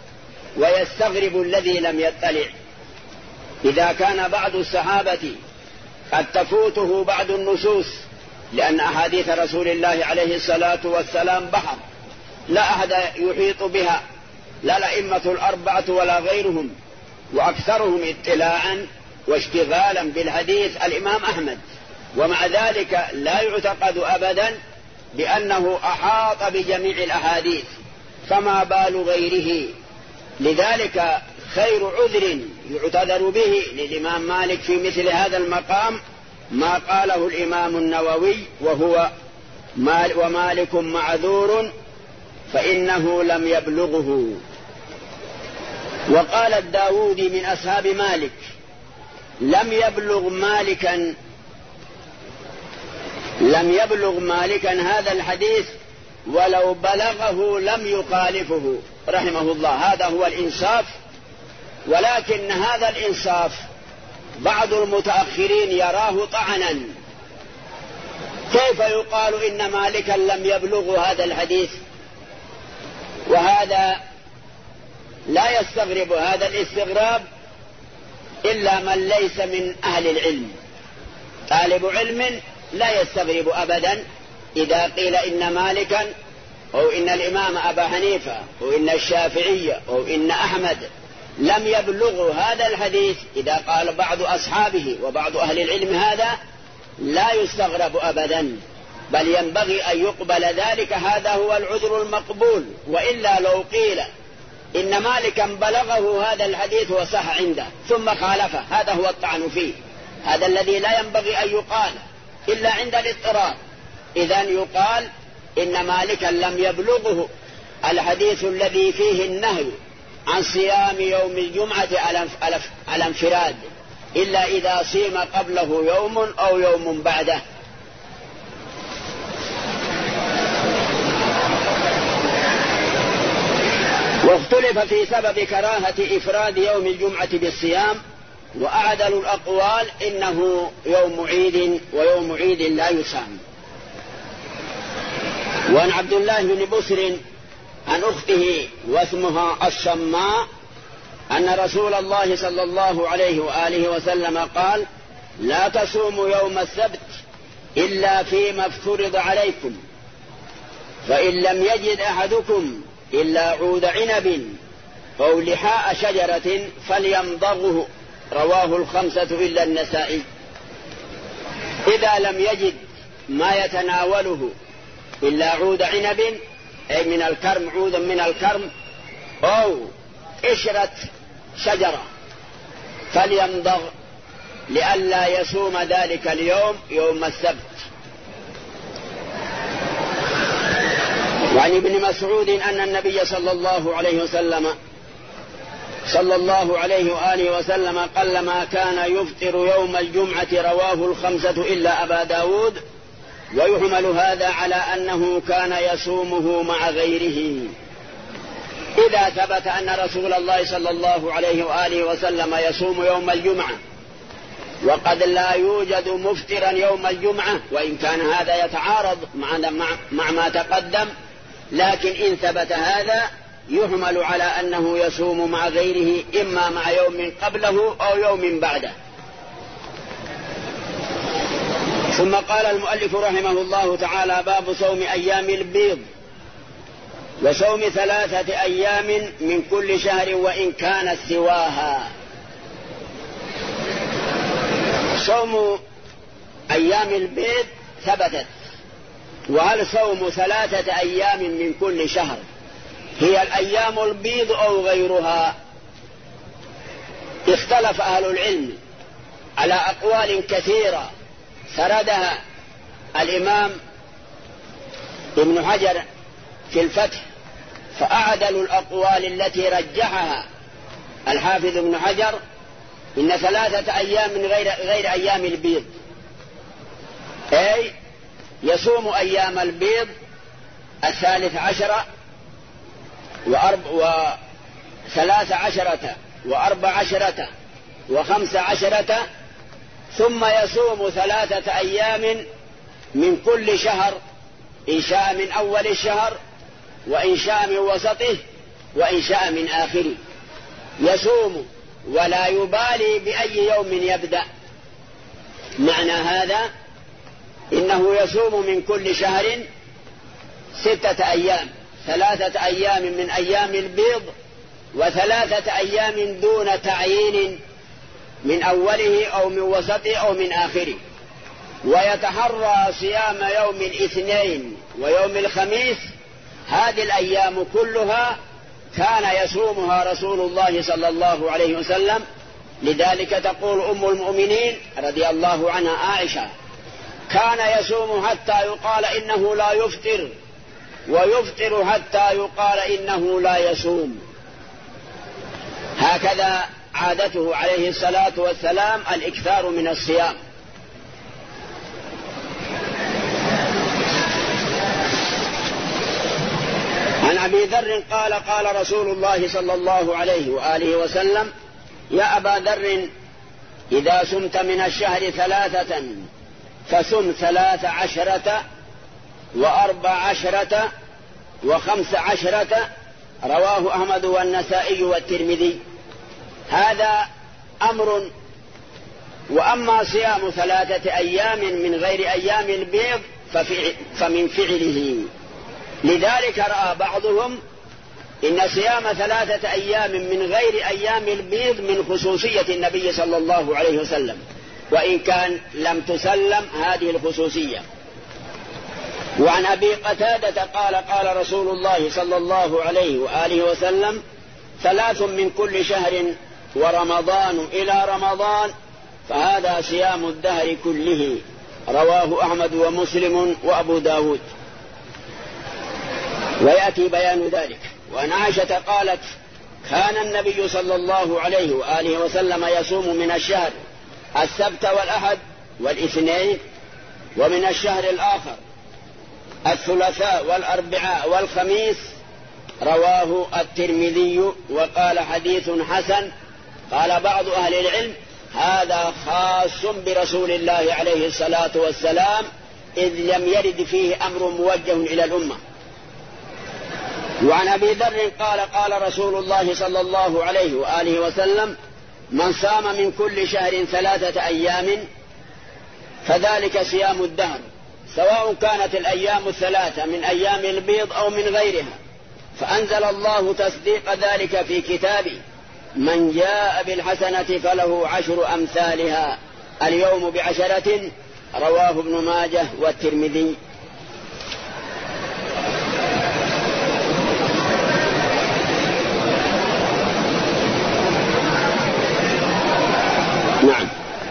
ويستغرب الذي لم يطلع. إذا كان بعض الصحابة قد تفوته بعض النصوص، لأن أحاديث رسول الله عليه الصلاة والسلام بحر لا أحد يحيط بها، لا الأئمة الأربعة ولا غيرهم، وأكثرهم اطلاعا واشتغالا بالحديث الإمام أحمد، ومع ذلك لا يعتقد أبدا بأنه أحاط بجميع الأحاديث، فما بال غيره. لذلك خير عذر يعتذر به للإمام مالك في مثل هذا المقام ما قاله الإمام النووي، وهو مال ومالك معذور فإنه لم يبلغه. وقال الداودي من أصحاب مالك: لم يبلغ مالكا لم يبلغ مالكا هذا الحديث، ولو بلغه لم يخالفه رحمه الله. هذا هو الإنصاف. ولكن هذا الإنصاف بعض المتأخرين يراه طعنا. كيف يقال إن مالكا لم يبلغ هذا الحديث؟ وهذا لا يستغرب هذا الاستغراب إلا من ليس من أهل العلم. طالب علم لا يستغرب أبدا إذا قيل إن مالكا أو إن الإمام أبا حنيفة أو إن الشافعية أو إن أحمد لم يبلغوا هذا الحديث. إذا قال بعض أصحابه وبعض أهل العلم هذا لا يستغرب أبدا، بل ينبغي أن يقبل ذلك. هذا هو العذر المقبول. وإلا لو قيل إن مالكا بلغه هذا الحديث وصح عنده ثم خالفه، هذا هو الطعن فيه، هذا الذي لا ينبغي أن يقال إلا عند الاضطرار. إذن يقال إن مالكا لم يبلغه الحديث الذي فيه النهي عن صيام يوم الجمعة على انفراد إلا إذا صيم قبله يوم أو يوم بعده. واختلف في سبب كراهة إفراد يوم الجمعة بالصيام، وأعدل الأقوال إنه يوم عيد ويوم عيد لا يصام. وعن عبد الله بن بسر عن أخته واسمها الشماء أن رسول الله صلى الله عليه وآله وسلم قال: لا تصوموا يوم السبت إلا فيما افترض عليكم، فإن لم يجد أحدكم إلا عود عنب أو لحاء شجرة فليمضغه، رواه الخمسة إلا النسائي. إذا لم يجد ما يتناوله إلا عود عنب أي من الكرم، عودا من الكرم أو قشرة شجرة فليمضغ لئلا يصوم ذلك اليوم يوم السبت. وعن ابن مسعود أن النبي صلى الله عليه وسلم صلى الله عليه وآله وسلم قلما كان يفطر يوم الجمعة، رواه الخمسة إلا أبا داود. ويحمل هذا على أنه كان يصومه مع غيره. إذا ثبت أن رسول الله صلى الله عليه وآله وسلم يصوم يوم الجمعة وقد لا يوجد مفطرا يوم الجمعة، وإن كان هذا يتعارض مع, مع ما تقدم، لكن إن ثبت هذا يحمل على أنه يصوم مع غيره إما مع يوم قبله أو يوم بعده. ثم قال المؤلف رحمه الله تعالى: باب صوم أيام البيض وصوم ثلاثة أيام من كل شهر وإن كانت سواها. صوم أيام البيض ثبتت، وهل صوم ثلاثة أيام من كل شهر هي الأيام البيض أو غيرها؟ اختلف أهل العلم على أقوال كثيرة سردها الإمام ابن حجر في الفتح، فأعدل الأقوال التي رجحها الحافظ ابن حجر إن ثلاثة أيام من غير, غير أيام البيض، أي يصوم أيام البيض الثالث عشر وأرب وثلاث عشرة وأربع عشرة وخمس عشرة، ثم يصوم ثلاثة أيام من كل شهر، إن شاء من أول الشهر وإن شاء من وسطه وإن شاء من آخره. يصوم ولا يبالي بأي يوم يبدأ. معنى هذا إنه يصوم من كل شهر ستة أيام، ثلاثة أيام من أيام البيض وثلاثة أيام دون تعيين من أوله أو من وسطه أو من آخره. ويتحرى صيام يوم الاثنين ويوم الخميس، هذه الأيام كلها كان يصومها رسول الله صلى الله عليه وسلم. لذلك تقول أم المؤمنين رضي الله عنها عائشة: كان يصوم حتى يقال إنه لا يفطر، ويفطر حتى يقال إنه لا يصوم. هكذا عادته عليه الصلاة والسلام الإكثار من الصيام. عن أبي ذر قال: قال رسول الله صلى الله عليه وآله وسلم: يا أبا ذر، إذا سمت من الشهر ثلاثة فسم ثلاث عشرة وأربع عشرة وخمس عشرة، رواه أحمد والنسائي والترمذي. هذا أمر. وأما صيام ثلاثة أيام من غير أيام البيض فمن فعله. لذلك رأى بعضهم إن صيام ثلاثة أيام من غير أيام البيض من خصوصية النبي صلى الله عليه وسلم، وإن كان لم تسلم هذه الخصوصية. وعن أبي قتادة قال: قال رسول الله صلى الله عليه وآله وسلم: ثلاث من كل شهر ورمضان إلى رمضان فهذا صيام الدهر كله. رواه أحمد ومسلم وأبو داود. ويأتي بيان ذلك. وعن عائشة قالت كان النبي صلى الله عليه وآله وسلم يصوم من الشهر السبت والأحد والاثنين، ومن الشهر الآخر الثلاثاء والأربعاء والخميس. رواه الترمذي وقال حديث حسن. قال بعض أهل العلم هذا خاص برسول الله عليه الصلاة والسلام، إذ لم يرد فيه أمر موجه إلى الأمة. وعن أبي ذر قال قال رسول الله صلى الله عليه وآله وسلم من صام من كل شهر ثلاثة أيام فذلك صيام الدهر، سواء كانت الأيام الثلاثة من أيام البيض أو من غيرها. فأنزل الله تصديق ذلك في كتابه من جاء بالحسنة فله عشر أمثالها اليوم بعشرة. رواه ابن ماجه والترمذي. نعم.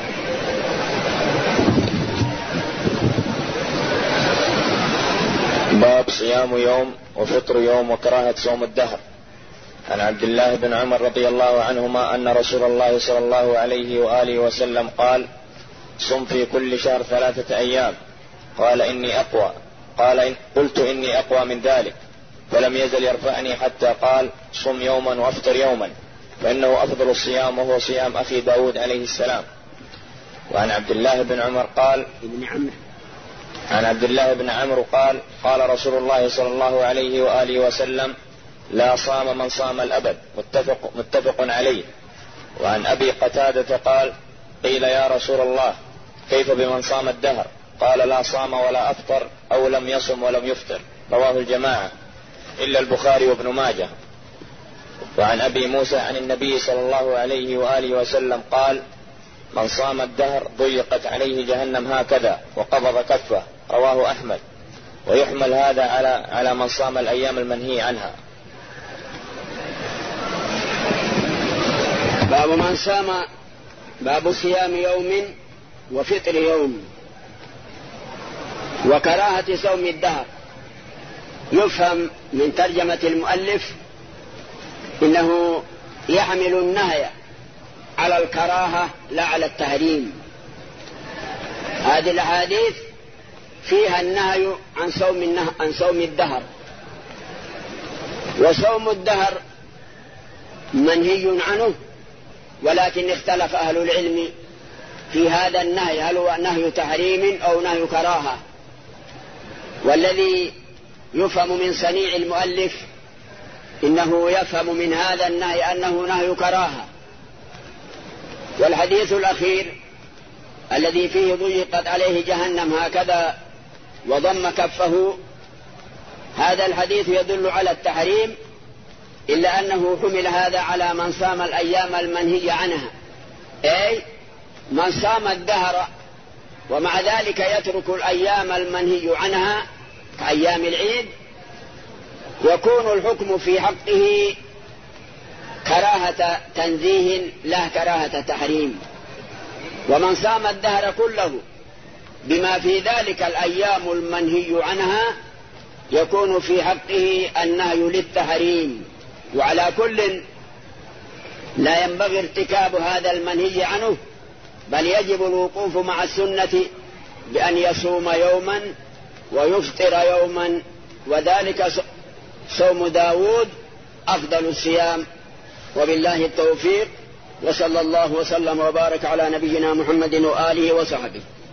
باب صيام يوم وفطر يوم وكراهة صوم الدهر. عن عبد الله بن عمر رضي الله عنهما أن رسول الله صلى الله عليه وآله وسلم قال صم في كل شهر ثلاثة أيام. قال إني أقوى قال إن قلت إني أقوى من ذلك، فلم يزل يرفعني حتى قال صم يوما وافطر يوما، فإنه أفضل الصيام وهو صيام أخي داود عليه السلام. وعن عبد الله بن عمر قال ابن عمرو عن عبد الله بن عمرو قال قال رسول الله صلى الله عليه وآله وسلم لا صام من صام الأبد، متفق, متفق عليه. وعن أبي قتادة قال قيل يا رسول الله كيف بمن صام الدهر؟ قال لا صام ولا أفطر أو لم يصم ولم يفطر. رواه الجماعة إلا البخاري وابن ماجه. وعن أبي موسى عن النبي صلى الله عليه وآله وسلم قال من صام الدهر ضيقت عليه جهنم هكذا وقبض كفه. رواه أحمد. ويحمل هذا على على من صام الأيام المنهي عنها. باب من صام باب صيام يوم وفطر يوم وكراهة صوم الدهر. يفهم من ترجمة المؤلف إنه يحمل النهي على الكراهة لا على التحريم. هذه الأحاديث فيها النهي عن صوم النهي عن صوم الدهر، وصوم الدهر منهي عنه، ولكن اختلف أهل العلم في هذا النهي، هل هو نهي تحريم أو نهي كراهة. والذي يفهم من صنيع المؤلف إنه يفهم من هذا النهي أنه نهي كراهة. والحديث الأخير الذي فيه ضيقت عليه جهنم هكذا وضم كفه، هذا الحديث يدل على التحريم، إلا أنه حمل هذا على من صام الأيام المنهي عنها، أي من صام الدهر ومع ذلك يترك الأيام المنهي عنها كأيام العيد، يكون الحكم في حقه كراهة تنزيه لا كراهة تحريم. ومن صام الدهر كله بما في ذلك الأيام المنهي عنها يكون في حقه النهي للتحريم. وعلى كل لا ينبغي ارتكاب هذا المنهي عنه، بل يجب الوقوف مع السنة بأن يصوم يوما ويفطر يوما، وذلك صوم داود أفضل الصيام. وبالله التوفيق، وصلى الله وسلم وبارك على نبينا محمد وآله وصحبه.